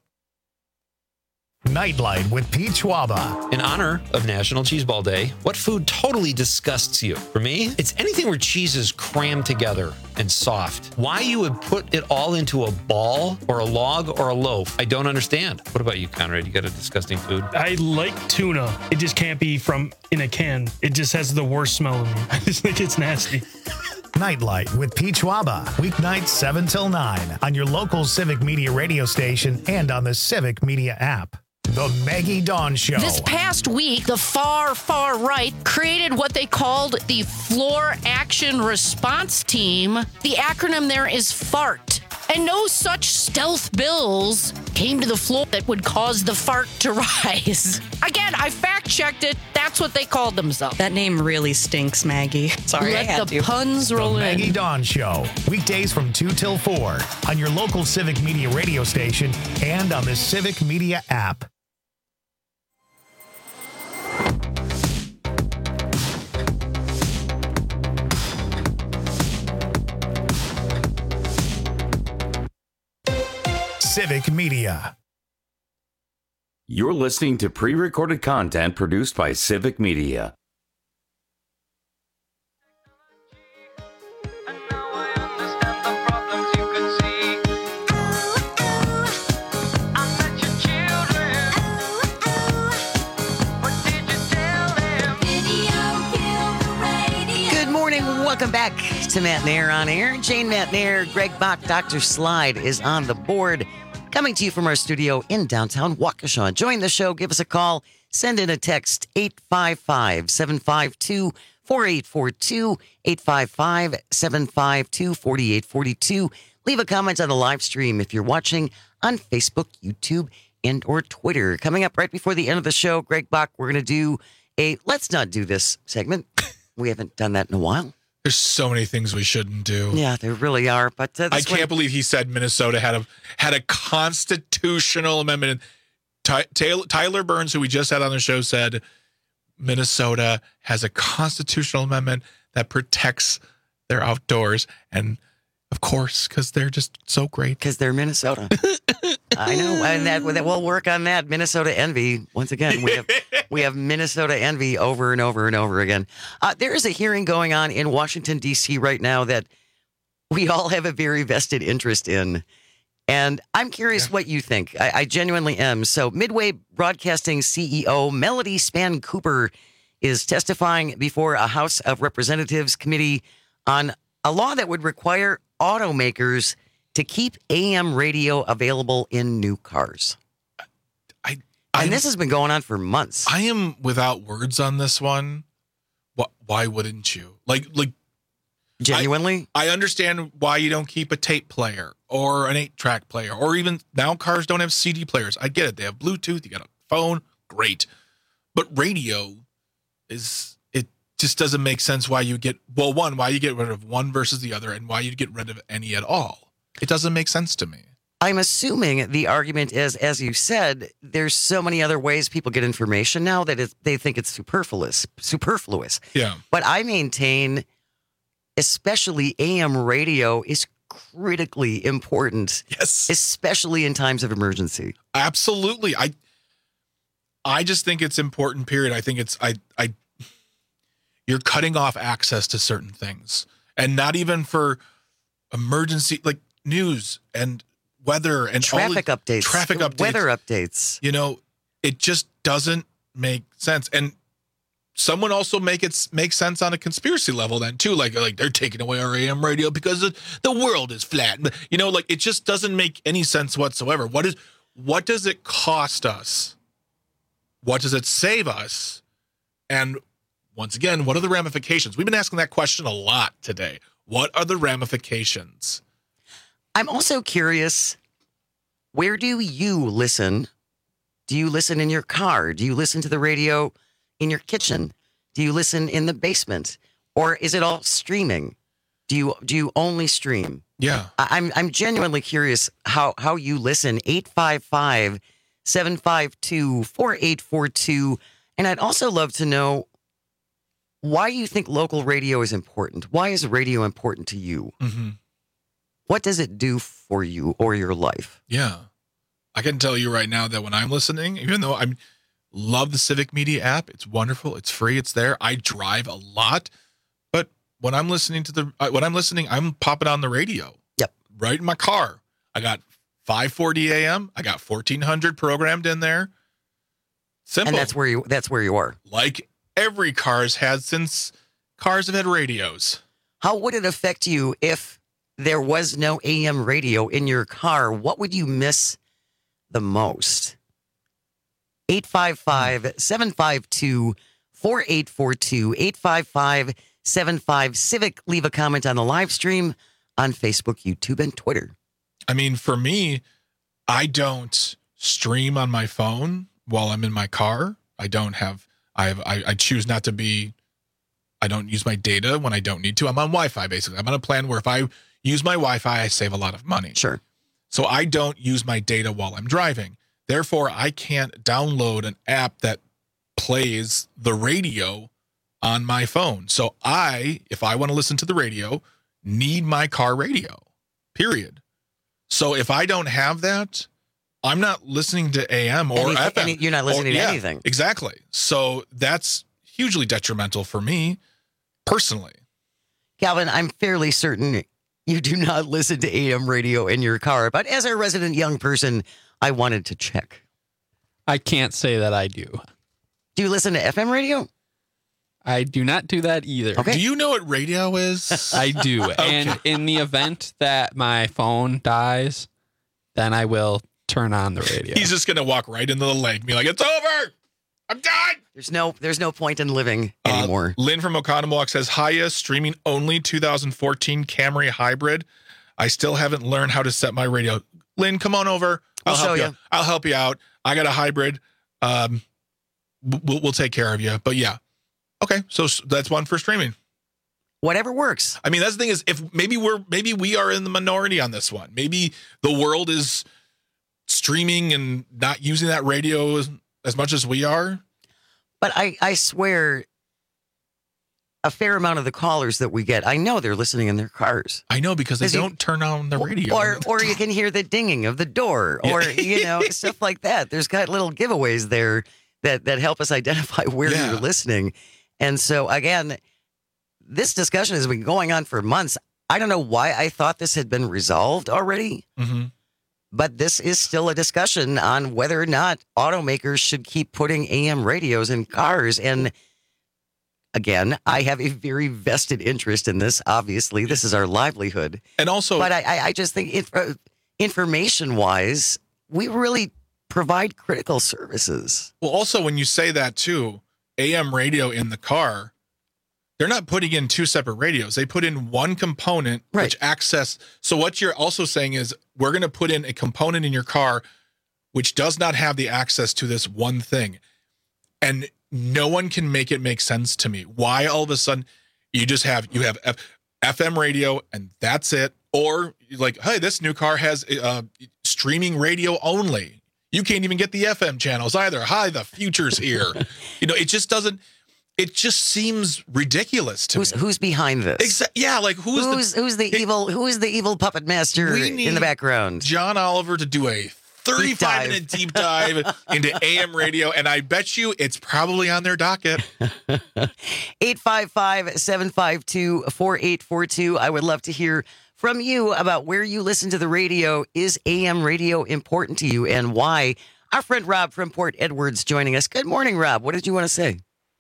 S1: Nightlight with Pete Schwaba.
S24: In honor of National Cheese Ball Day, what food totally disgusts you? For me, it's anything where cheese is crammed together and soft. Why you would put it all into a ball or a log or a loaf, I don't understand. What about you, Conrad? You got a disgusting food?
S25: I like tuna. It just can't be from in a can. It just has the worst smell of me. I just think it's nasty.
S1: Nightlight with Pete Schwaba. Weeknights seven till nine on your local Civic Media radio station and on the Civic Media app. The Maggie Dawn Show.
S26: This past week, the far, far right created what they called the Floor Action Response Team. The acronym there is FART. And no such stealth bills came to the floor that would cause the fart to rise. Again, I fact checked it. That's what they called themselves.
S7: That name really stinks, Maggie. Sorry,
S26: Let
S7: I had
S26: the
S7: to.
S26: puns roll
S1: The
S26: in.
S1: Maggie Dawn Show, weekdays from two till four on your local Civic Media radio station and on the Civic Media app. Civic Media.
S16: You're listening to pre-recorded content produced by Civic Media.
S17: Good morning. Welcome back to Matt Nair on Air. Jane Matt Nair, Greg Bach, Doctor Slide is on the board. Coming to you from our studio in downtown Waukesha. Join the show. Give us a call. Send in a text, eight five five, seven five two, four eight four two, eight five five, seven five two, four eight four two. Leave a comment on the live stream if you're watching on Facebook, YouTube, and or Twitter. Coming up right before the end of the show, Greg Bach, we're going to do a Let's Not Do This segment. We haven't done that in a while.
S19: There's so many things we shouldn't do.
S17: Yeah, there really are. But uh,
S19: I can't one... believe he said Minnesota had a had a constitutional amendment. Ty, Taylor, Tyler Burns, who we just had on the show, said Minnesota has a constitutional amendment that protects their outdoors, and of course, because they're just so great.
S17: Because they're Minnesota. I know, and that we'll work on that Minnesota envy once again. We have we have Minnesota envy over and over and over again. Uh, there is a hearing going on in Washington D C right now that we all have a very vested interest in, and I'm curious yeah. what you think. I, I genuinely am. So, Midway Broadcasting C E O Melody Span Cooper is testifying before a House of Representatives committee on a law that would require automakers to keep A M radio available in new cars.
S19: I,
S17: I and this has been going on for months.
S19: I am without words on this one. What? Why wouldn't you? Like, like
S17: genuinely,
S19: I, I understand why you don't keep a tape player or an eight-track player, or even now cars don't have C D players. I get it; they have Bluetooth. You got a phone, great, but radio is it just doesn't make sense. Why you get well, one, why you get rid of one versus the other, and why you get rid of any at all. It doesn't make sense to me.
S17: I'm assuming the argument is, as you said, there's so many other ways people get information now that it, they think it's superfluous. Superfluous.
S19: Yeah.
S17: But I maintain, especially A M radio is critically important.
S19: Yes.
S17: Especially in times of emergency.
S19: Absolutely. I I just think it's important, period. I think it's I I you're cutting off access to certain things. And not even for emergency, like news and weather and
S17: traffic
S19: all
S17: updates,
S19: traffic updates,
S17: weather updates.
S19: You know, it just doesn't make sense. And someone also make it make sense on a conspiracy level then too. Like, like they're taking away our A M radio because the, the world is flat. You know, like it just doesn't make any sense whatsoever. What is, what does it cost us? What does it save us? And once again, what are the ramifications? We've been asking that question a lot today. What are the ramifications?
S17: I'm also curious, where do you listen? Do you listen in your car? Do you listen to the radio in your kitchen? Do you listen in the basement? Or is it all streaming? Do you do you only stream?
S19: Yeah.
S17: I, I'm I'm genuinely curious how, how you listen. eight five five, seven five two, four eight four two. And I'd also love to know why you think local radio is important. Why is radio important to you?
S19: Mm-hmm.
S17: What does it do for you or your life?
S19: Yeah. I can tell you right now that when I'm listening, even though I love the Civic Media app, it's wonderful, it's free, it's there. I drive a lot, but when I'm listening to the uh, when I'm listening, I'm popping on the radio.
S17: Yep.
S19: Right in my car. I got five forty A M. I got fourteen hundred programmed in there. Simple.
S17: And that's where you that's where you are.
S19: Like every car's had since cars have had radios.
S17: How would it affect you if there was no A M radio in your car? What would you miss the most? eight five five, seven five two, four eight four two, eight five five, seven five Civic. Leave a comment on the live stream on Facebook, YouTube, and Twitter.
S19: I mean, for me, I don't stream on my phone while I'm in my car. I don't have, I have, I, I choose not to be, I don't use my data when I don't need to. I'm on Wi-Fi, basically. I'm on a plan where if I use my Wi-Fi, I save a lot of money.
S17: Sure.
S19: So I don't use my data while I'm driving. Therefore, I can't download an app that plays the radio on my phone. So I, if I want to listen to the radio, need my car radio, period. So if I don't have that, I'm not listening to A M or
S17: Anything,
S19: F M.
S17: any, you're not listening
S19: or,
S17: to
S19: yeah,
S17: anything.
S19: Exactly. So that's hugely detrimental for me personally.
S17: Calvin, I'm fairly certain you do not listen to A M radio in your car, but as a resident young person, I wanted to check.
S9: I can't say that I do.
S17: Do you listen to F M radio?
S9: I do not do that either.
S19: Okay. Do you know what radio is?
S9: I do.
S19: Okay.
S9: And in the event that my phone dies, then I will turn on the radio.
S19: He's just going to walk right into the lake and be like, it's over. I'm done.
S17: There's no there's no point in living anymore.
S19: Uh, Lynn from Oconomowoc says, hiya, streaming only two thousand fourteen Camry hybrid. I still haven't learned how to set my radio. Lynn, come on over. I'll
S17: I'll
S19: help
S17: show
S19: you.
S17: you.
S19: I'll help you out. I got a hybrid. Um, we'll, we'll take care of you. But yeah. Okay. So that's one for streaming.
S17: Whatever works.
S19: I mean, that's the thing is, if maybe we're, maybe we are in the minority on this one. Maybe the world is streaming and not using that radio as, as much as we are.
S17: But I, I swear, a fair amount of the callers that we get, I know they're listening in their cars.
S19: I know because they
S17: Is he-
S19: don't turn on the radio.
S17: Or or you can hear the dinging of the door, or
S19: Yeah.
S17: you know stuff like that. There's got little giveaways there that that help us identify where
S19: Yeah.
S17: you're listening. And so again, this discussion has been going on for months. I don't know why I thought this had been resolved already,
S19: Mm-hmm.
S17: but this is still a discussion on whether or not automakers should keep putting A M radios in cars. And again, I have a very vested interest in this. Obviously, this is our livelihood.
S19: And also,
S17: But I, I, I just think if, uh, information-wise, we really provide critical services.
S19: Well, also when you say that too, A M radio in the car, they're not putting in two separate radios. They put in one component which access. So what you're also saying is we're going to put in a component in your car which does not have the access to this one thing. And no one can make it make sense to me. Why all of a sudden you just have, you have F- FM radio and that's it. Or like, hey, this new car has uh, streaming radio only. You can't even get the F M channels either. Hi, the future's here. You know, it just doesn't, it just seems ridiculous to
S17: Who's
S19: me.
S17: who's behind this?
S19: Exa- yeah, like who's,
S17: Who's
S19: the,
S17: who's the evil who is the evil puppet master
S19: We
S17: in
S19: need
S17: the background?
S19: John Oliver to do a thirty-five minute deep dive into A M radio, and I bet you it's probably on their docket.
S17: eight five five, seven five two, four eight four two. I would love to hear from you about where you listen to the radio. Is A M radio important to you and why? Our friend Rob from Port Edwards joining us. Good morning, Rob. What did you want to say?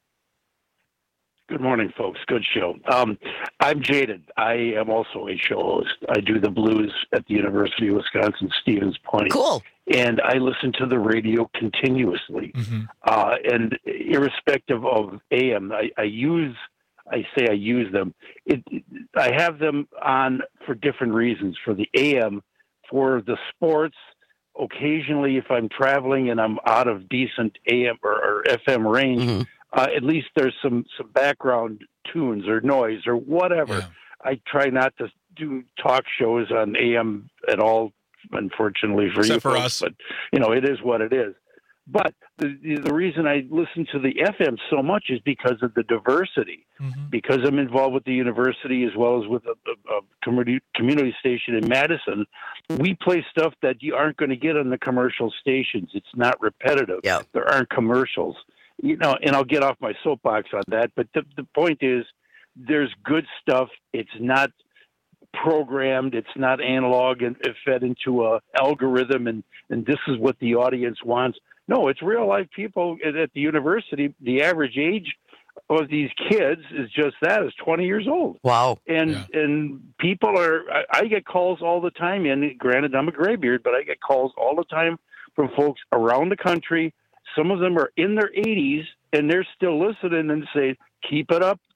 S10: Good morning, folks. Good show. Um, I'm jaded. I am also a show host. I do the blues at the University of Wisconsin Stevens Point.
S17: Cool.
S10: And I listen to the radio continuously.
S19: Mm-hmm.
S10: Uh, and irrespective of A M, I, I use, I say I use them. It, I have them on for different reasons. For the A M, for the sports, occasionally if I'm traveling and I'm out of decent A M or, or F M range,
S17: Mm-hmm.
S10: uh, at least there's some, some background tunes or noise or whatever.
S19: Yeah.
S10: I try not to do talk shows on A M at all, unfortunately for
S19: Except
S10: you
S19: for
S10: folks,
S19: us.
S10: but you know, it is what it is. But the, the reason I listen to the F M so much is because of the diversity,
S19: Mm-hmm.
S10: because I'm involved with the university as well as with a, a, a community, community station in Madison. We play stuff that you aren't going to get on the commercial stations. It's not repetitive.
S17: Yeah.
S10: There aren't commercials, you know, and I'll get off my soapbox on that. But the, the point is there's good stuff. It's not programmed. It's not analog and fed into a algorithm. And, and this is what the audience wants. No, it's real life people at, at the university. The average age of these kids is just that, is twenty years old.
S17: Wow.
S10: And
S19: Yeah.
S10: and people are, I, I get calls all the time. And granted, I'm a graybeard, but I get calls all the time from folks around the country. Some of them are in their eighties and they're still listening and say, keep it up.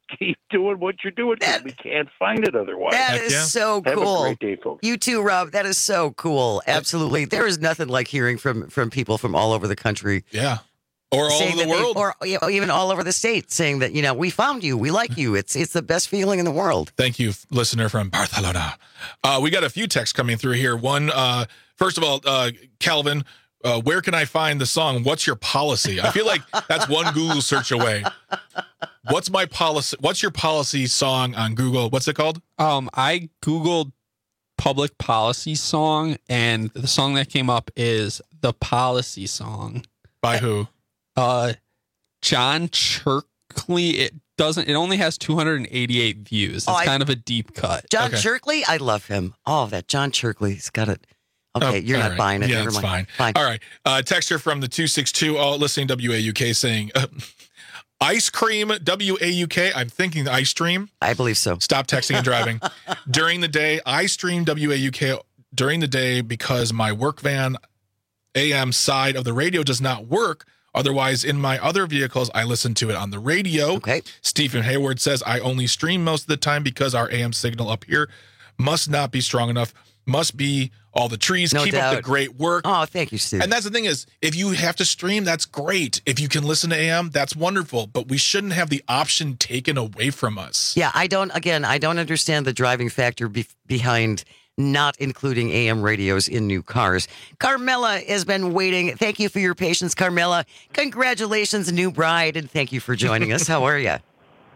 S10: keep doing what you're doing because we can't find it otherwise.
S17: That is
S10: yeah.
S17: so
S10: Have
S17: cool.
S10: a great day, folks.
S17: You too, Rob. That is so cool. Absolutely. There is nothing like hearing from from people from all over the country.
S19: Yeah. Or all over the
S17: they,
S19: world.
S17: or you know, even all over the state saying that, you know, we found you. We like you. It's it's the best feeling in the world.
S19: Thank you, listener from Barcelona. Uh, we got a few texts coming through here. One, uh, first of all, uh, Calvin, uh, where can I find the song What's Your Policy? I feel like that's one Google search away. What's my policy? What's your policy song on Google? What's it called?
S9: Um, I Googled public policy song, and the song that came up is The Policy Song.
S19: By who?
S9: Uh, John Cherkley. It doesn't. It only has two hundred eighty-eight views. It's
S17: Oh, I-
S9: kind of a deep cut.
S17: John Cherkley, I love him. Oh, that John Cherkley's got it. Okay,
S19: Oh,
S17: you're
S19: all
S17: not
S19: right.
S17: buying it.
S19: Yeah,
S17: Never
S19: that's
S17: mind.
S19: fine. All right. Uh, texture from the two six two, all listening W A U K saying, uh, ice cream W A U K. I'm thinking the ice stream.
S17: I believe so.
S19: Stop texting and driving. During the day, I stream W A U K during the day because my work van A M side of the radio does not work. Otherwise, in my other vehicles, I listen to it on the radio.
S17: Okay.
S19: Stephen Hayward says, I only stream most of the time because our A M signal up here must not be strong enough. Must be all the trees.
S17: No
S19: Keep
S17: doubt.
S19: up the great work.
S17: Oh, thank you, Steve.
S19: And that's the thing is, if you have to stream, that's great. If you can listen to A M, that's wonderful. But we shouldn't have the option taken away from us.
S17: Yeah, I don't, again, I don't understand the driving factor be- behind not including A M radios in new cars. Carmela has been waiting. Thank you for your patience, Carmela. Congratulations, new bride, and thank you for joining us. How are you?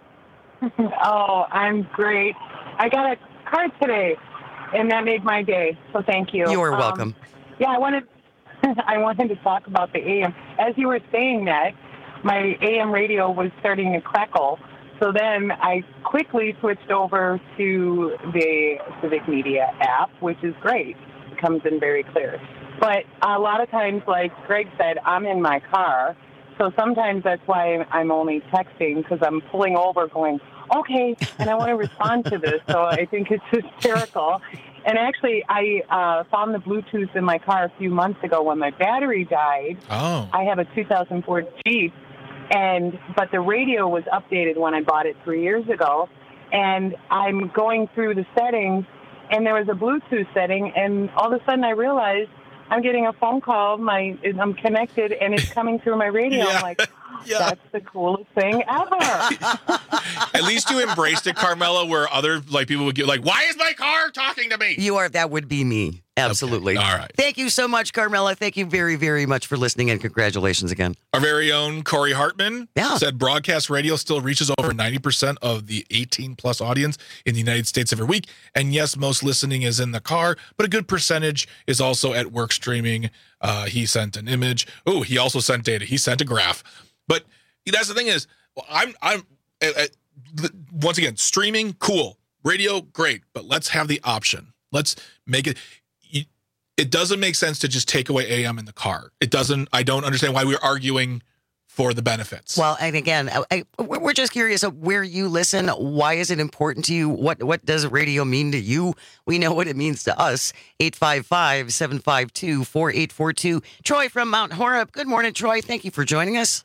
S11: Oh, I'm great. I got a card today, and that made my day. So thank you.
S17: You are
S11: Um,
S17: welcome.
S11: yeah, I wanted I wanted to talk about the A M. As you were saying that, my A M radio was starting to crackle. So then I quickly switched over to the Civic Media app, which is great. It comes in very clear. But a lot of times, like Greg said, I'm in my car. So sometimes that's why I'm only texting, because I'm pulling over going, okay, and I want to respond to this. So I think it's hysterical. And actually, I uh, found the Bluetooth in my car a few months ago when my battery died.
S19: Oh.
S11: I have a two thousand four Jeep. And but the radio was updated when I bought it three years ago, and I'm going through the settings, and there was a Bluetooth setting, and all of a sudden I realized I'm getting a phone call. My I'm connected, and it's coming through my radio.
S19: Yeah.
S11: I'm like, that's the coolest thing ever.
S19: At least you embraced it, Carmela, where other like people would get like, why is my car talking to me?
S17: You are. That would be me. Absolutely.
S19: Okay. All right.
S17: Thank you so much, Carmela. Thank you very, very much for listening, and congratulations again.
S19: Our very own Corey Hartman
S17: Yeah.
S19: said broadcast radio still reaches over ninety percent of the eighteen plus audience in the United States every week. And yes, most listening is in the car, but a good percentage is also at work streaming. Uh, he sent an image. Oh, he also sent data. He sent a graph. But that's the thing is, I'm, I'm, uh, uh, once again, streaming, cool. Radio, great. But let's have the option. Let's make it. It doesn't make sense to just take away A M in the car. It doesn't. I don't understand why we're arguing for the benefits.
S17: Well, and again, I, I, we're just curious of where you listen. Why is it important to you? What what does radio mean to you? We know what it means to us. eight five five, seven five two, four eight four two. Troy from Mount Horeb. Good morning, Troy. Thank you for joining us.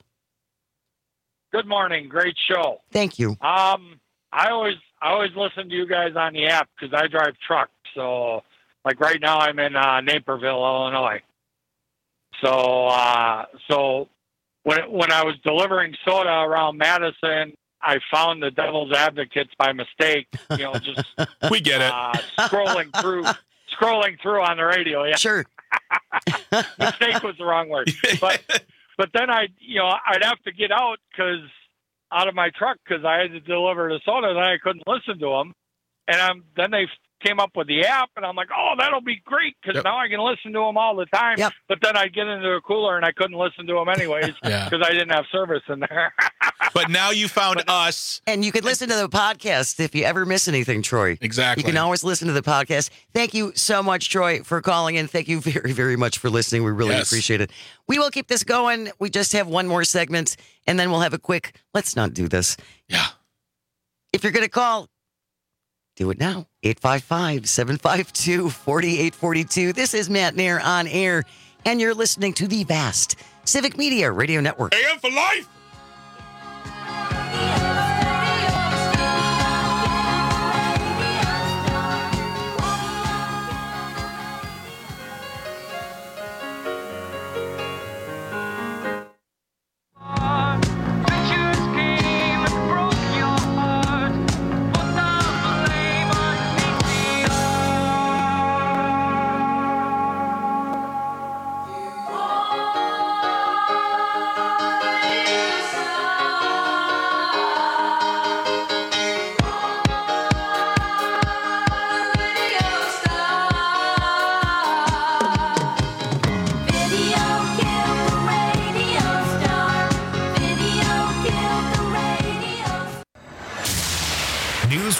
S12: Good morning. Great show.
S17: Thank you.
S12: Um, I always I always listen to you guys on the app because I drive truck. So, like right now, I'm in uh, Naperville, Illinois. So, uh, so when when I was delivering soda around Madison, I found the Devil's Advocates by mistake. You know, just
S19: we get it.
S12: Uh, scrolling through, scrolling through on the radio. Yeah,
S17: sure.
S12: Mistake was the wrong word, but but then I, you know, I'd have to get out because out of my truck because I had to deliver the soda, and I couldn't listen to them. And I'm, then they came up with the app, and I'm like, oh, that'll be great because
S19: Yep.
S12: now I can listen to them all the time.
S17: Yep.
S12: But then I'd get into a cooler, and I couldn't listen to them anyways because
S19: Yeah.
S12: I didn't have service in there.
S19: But now you found us.
S17: And you could listen to the podcast if you ever miss anything, Troy.
S19: Exactly.
S17: You can always listen to the podcast. Thank you so much, Troy, for calling in. Thank you very, very much for listening. We really
S19: Yes.
S17: appreciate it. We will keep this going. We just have one more segment, and then we'll have a quick, let's not do this.
S19: Yeah.
S17: If you're going to call, do it now. eight five five, seven five two, four eight four two. This is Matt Nair on air, and you're listening to the vast Civic Media Radio Network.
S19: A M for life.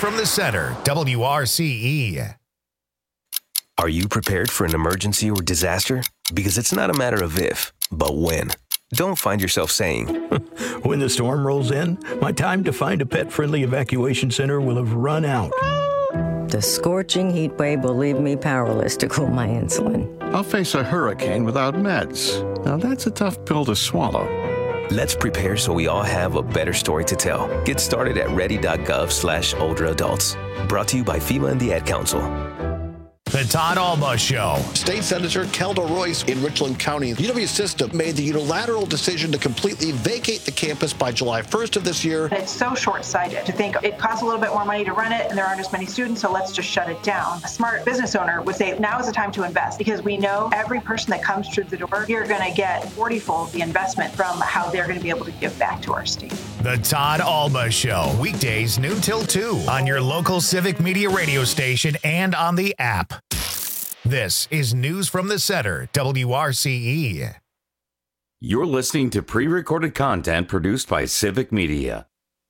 S1: from the Center, W R C E.
S3: Are you prepared for an emergency or disaster? Because it's not a matter of if, but when. Don't find yourself saying,
S5: when the storm rolls in, my time to find a pet-friendly evacuation center will have run out.
S13: The scorching heat wave will leave me powerless to cool my insulin.
S15: I'll face a hurricane without meds. Now that's a tough pill to swallow.
S3: Let's prepare so we all have a better story to tell. Get started at ready.gov slash older adults. Brought to you by FEMA and the Ad Council.
S1: The Todd Alba Show.
S20: State Senator Kelda Royce in Richland County. U W System made the unilateral decision to completely vacate the campus by July first of this year.
S21: It's so short-sighted to think it costs a little bit more money to run it and there aren't as many students, so let's just shut it down. A smart business owner would say now is the time to invest because we know every person that comes through the door, you're going to get forty-fold the investment from how they're going to be able to give back to our state.
S1: The Todd Alba Show. Weekdays noon till two on your local Civic Media radio station and on the app. This is News from the Center, W R C E.
S16: You're listening to pre-recorded content produced by Civic Media.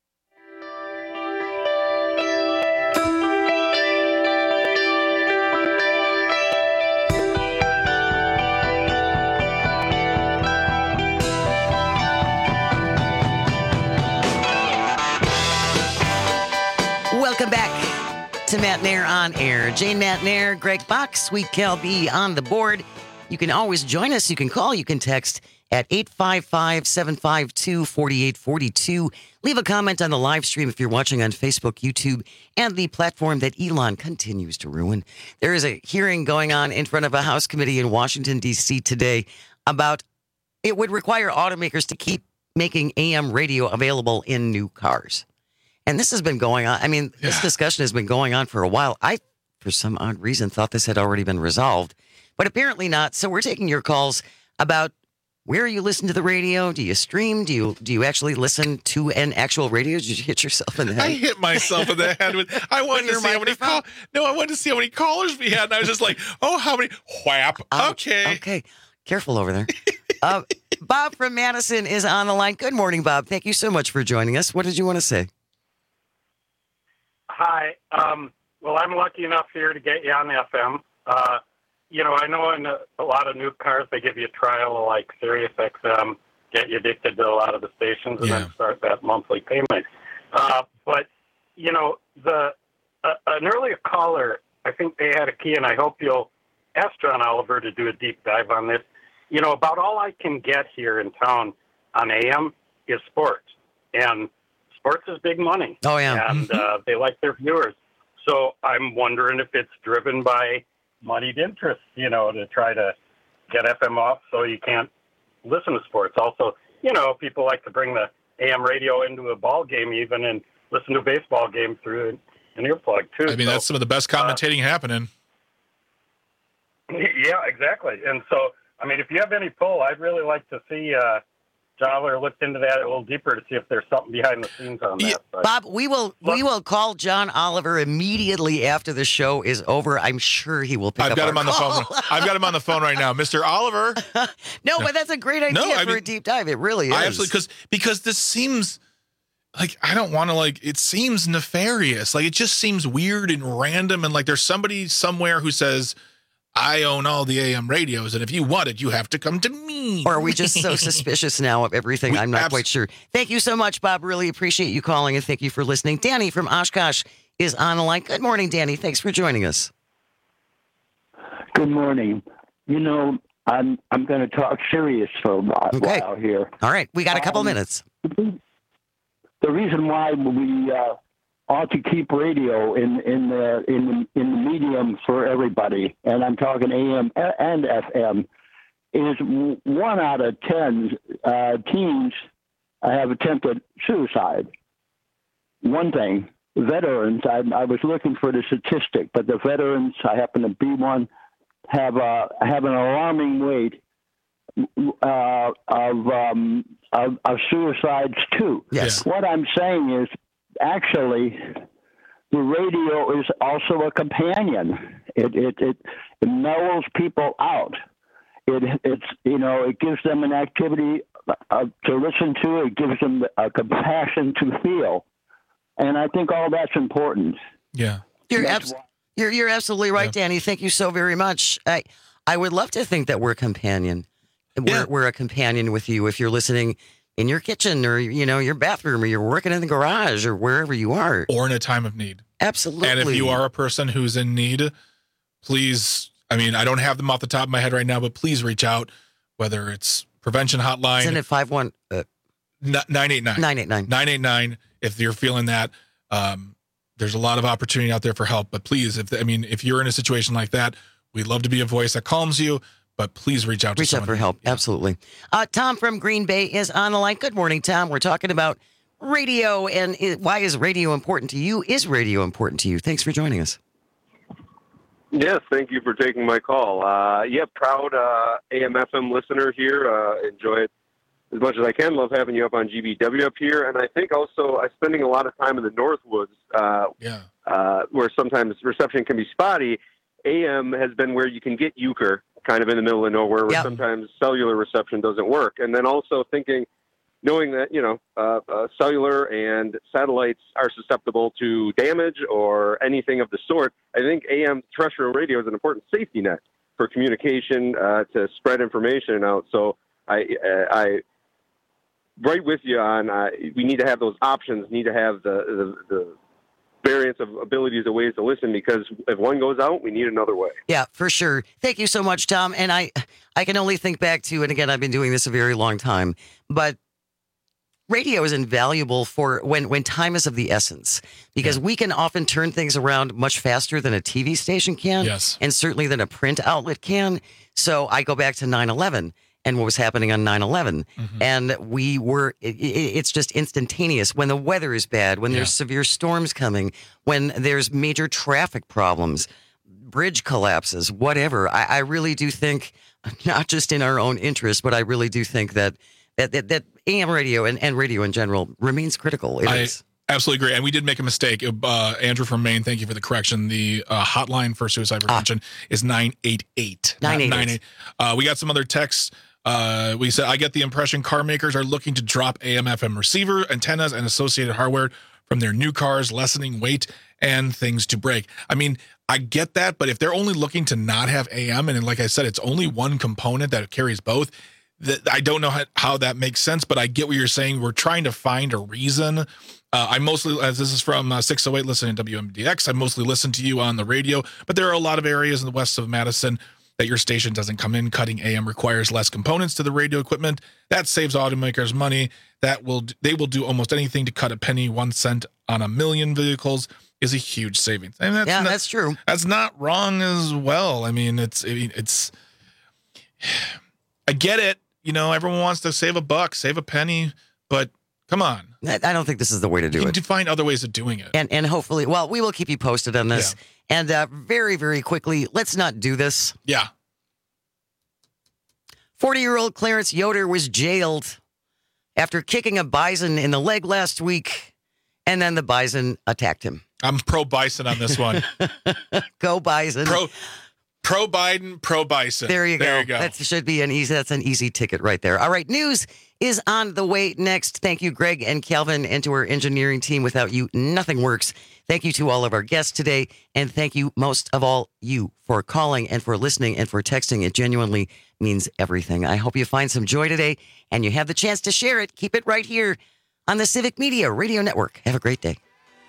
S17: Welcome back to Matt Nair on Air. Jane Matt Nair, Greg Box, Sweet Cal B on the board. You can always join us. You can call, you can text at eight five five, seven five two, four eight four two. Leave a comment on the live stream if you're watching on Facebook, YouTube, and the platform that Elon continues to ruin. There is a hearing going on in front of a House committee in Washington, D C today about it would require automakers to keep making A M radio available in new cars. And this has been going on. I mean, yeah. This discussion has been going on for a while. I, for some odd reason, thought this had already been resolved, but apparently not. So we're taking your calls about where you listen to the radio. Do you stream? Do you do you actually listen to an actual radio? Did you hit yourself in the head?
S19: I hit myself in the head with. I wanted to see how many call. No, I wanted to see how many callers we had, and I was just like, oh, how many? Whap.
S17: Ouch.
S19: Okay.
S17: Okay. Careful over there. uh, Bob from Madison is on the line. Good morning, Bob. Thank you so much for joining us. What did you want to say?
S27: Hi. Um, well, I'm lucky enough here to get you on F M. Uh, you know, I know in a, a lot of new cars, they give you a trial of like Sirius X M, get you addicted to a lot of the stations, and yeah. then start that monthly payment. Uh, but, you know, the uh, an earlier caller, I think they had a key, and I hope you'll ask John Oliver to do a deep dive on this. You know, about all I can get here in town on A M is sports. And sports is big money.
S17: Oh, yeah.
S27: And uh, they like their viewers. So I'm wondering if it's driven by moneyed interest, you know, to try to get F M off so you can't listen to sports. Also, you know, people like to bring the A M radio into a ball game even and listen to a baseball game through an, an earplug, too.
S19: I mean, so, that's some of the best commentating uh, happening.
S27: Yeah, exactly. And so, I mean, if you have any pull, I'd really like to see uh, John Oliver looked into that a little deeper to see if there's something behind the scenes on that.
S17: But Bob, we will we will call John Oliver immediately after the show is over. I'm sure he will pick
S19: I've
S17: up
S19: got
S17: our
S19: him on
S17: call.
S19: the phone. I've got him on the phone right now, Mister Oliver.
S17: No, but that's a great idea
S19: no, I
S17: for
S19: mean,
S17: a deep dive. It really is.
S19: I absolutely because because this seems like I don't want to like it seems nefarious. Like it just seems weird and random and like there's somebody somewhere who says, I own all the A M radios, and if you want it, you have to come to me.
S17: Or are we just so suspicious now of everything? We, I'm not abs- quite sure. Thank you so much, Bob. Really appreciate you calling, and thank you for listening. Danny from Oshkosh is on the line. Good morning, Danny. Thanks for joining us.
S28: Good morning. You know, I'm I'm going to talk serious for a while,
S17: okay.
S28: while here.
S17: All right. We got a couple
S28: um,
S17: minutes.
S28: The reason why we uh, ought to keep radio in in the in the, in the medium for everybody, and I'm talking A M and F M, is one out of ten uh, teens have attempted suicide. One thing, veterans. I, I was looking for the statistic, but the veterans, I happen to be one, have a have an alarming rate uh, of, um, of of suicides too.
S17: Yes.
S28: What I'm saying is, actually, the radio is also a companion. It it it, it mellows people out. It it's you know it gives them an activity uh, to listen to. It gives them a compassion to feel. And I think all that's important.
S19: Yeah.
S17: You're, abs- you're, you're absolutely right, yeah. Danny. Thank you so very much. I, I would love to think that we're a companion. We're, yeah. we're a companion with you if you're listening in your kitchen or, you know, your bathroom, or you're working in the garage or wherever you are.
S19: Or in a time of need.
S17: Absolutely.
S19: And if you are a person who's in need, please, I mean, I don't have them off the top of my head right now, but please reach out, whether it's prevention hotline.
S17: Isn't it five one? Uh,
S19: nine eight nine.
S17: nine eight nine.
S19: nine eight nine. If you're feeling that, um, there's a lot of opportunity out there for help. But please, if I mean, if you're in a situation like that, we'd love to be a voice that calms you. But please reach out to
S17: reach
S19: someone.
S17: Reach out for help. Yeah. Absolutely. Uh, Tom from Green Bay is on the line. Good morning, Tom. We're talking about radio and it, why is radio important to you? Is radio important to you? Thanks for joining us.
S2: Yes, thank you for taking my call. Uh, yeah, proud uh, A M F M listener here. Uh, enjoy it as much as I can. Love having you up on G B W up here. And I think also I'm spending a lot of time in the Northwoods uh,
S19: yeah.
S2: uh, where sometimes reception can be spotty. A M has been where you can get Euchre kind of in the middle of nowhere where yep. sometimes cellular reception doesn't work. And then also thinking, knowing that, you know, uh, uh, cellular and satellites are susceptible to damage or anything of the sort, I think A M terrestrial radio is an important safety net for communication uh, to spread information out. So I, uh, I right with you on uh, we need to have those options, need to have the, the, the variance of abilities and ways to listen, because if one goes out, we need another way.
S17: Yeah, for sure. Thank you so much, Tom. And I, I can only think back to, and again, I've been doing this a very long time, but radio is invaluable for when, when time is of the essence, because yeah. we can often turn things around much faster than a T V station can,
S19: yes.
S17: and certainly than a print outlet can. So I go back to nine eleven and what was happening on nine eleven. Mm-hmm. And we were, it, it's just instantaneous. When the weather is bad, when yeah. there's severe storms coming, when there's major traffic problems, bridge collapses, whatever. I, I really do think, not just in our own interest, but I really do think that that, that, that A M radio and, and radio in general remains critical. It
S19: I
S17: is.
S19: Absolutely agree. And we did make a mistake. Uh, Andrew from Maine, thank you for the correction. The uh, hotline for suicide prevention ah. is nine eight eight.
S17: nine eight eight.
S19: Uh, we got some other texts. Uh, we said, I get the impression car makers are looking to drop A M F M receiver, antennas, and associated hardware from their new cars, lessening weight and things to break. I mean, I get that, but if they're only looking to not have A M, and like I said, it's only one component that carries both, that I don't know how, how that makes sense, but I get what you're saying. We're trying to find a reason. Uh, I mostly, as this is from uh, six oh eight, listening to W M D X, I mostly listen to you on the radio, but there are a lot of areas in the west of Madison that your station doesn't come in. Cutting A M requires less components to the radio equipment. That saves automakers money. That will They will do almost anything to cut a penny, one cent on a million vehicles is a huge savings. And that's
S17: yeah,
S19: not,
S17: that's true.
S19: That's not wrong as well. I mean, it's, I mean, it's, I get it. You know, everyone wants to save a buck, save a penny, but come on.
S17: I don't think this is the way to do
S19: you
S17: it.
S19: To find other ways of doing it.
S17: And and hopefully, well, we will keep you posted on this. Yeah. And uh, very, very quickly, let's not do this.
S19: Yeah.
S17: forty-year-old Clarence Yoder was jailed after kicking a bison in the leg last week, and then the bison attacked him.
S19: I'm pro-bison on this one.
S17: Go bison.
S19: Pro Pro Biden, pro Bison.
S17: There you go.
S19: There you go.
S17: That should be an easy. That's an easy ticket right there. All right, news is on the way next. Thank you, Greg and Calvin, and to our engineering team. Without you, nothing works. Thank you to all of our guests today, and thank you most of all you for calling and for listening and for texting. It genuinely means everything. I hope you find some joy today, and you have the chance to share it. Keep it right here on the Civic Media Radio Network. Have a great day.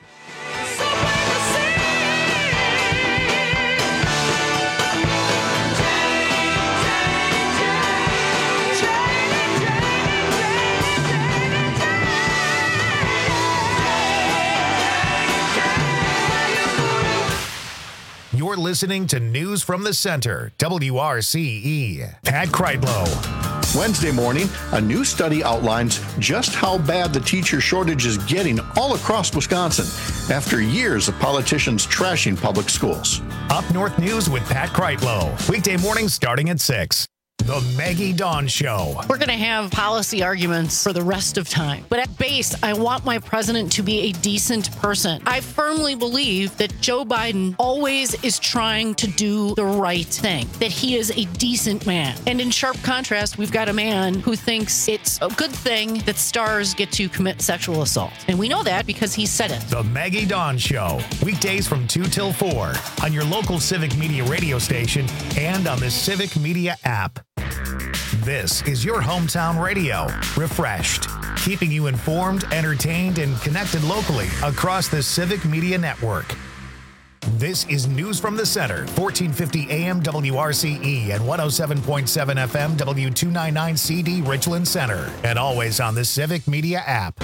S1: You're listening to News from the Center, W R C E. Pat Kreitlow.
S20: Wednesday morning, a new study outlines just how bad the teacher shortage is getting all across Wisconsin after years of politicians trashing public schools.
S1: Up North News with Pat Kreitlow. Weekday mornings starting at six. The Maggie Dawn Show.
S26: We're going to have policy arguments for the rest of time. But at base, I want my president to be a decent person. I firmly believe that Joe Biden always is trying to do the right thing, that he is a decent man. And in sharp contrast, we've got a man who thinks it's a good thing that stars get to commit sexual assault. And we know that because he said it.
S1: The Maggie Dawn Show. Weekdays from two till four on your local Civic Media radio station and on the Civic Media app. This is your hometown radio, refreshed, keeping you informed, entertained, and connected locally across the Civic Media Network. This is News from the Center, fourteen fifty A M W R C E and one oh seven point seven F M W two ninety-nine C D Richland Center, and always on the Civic Media app.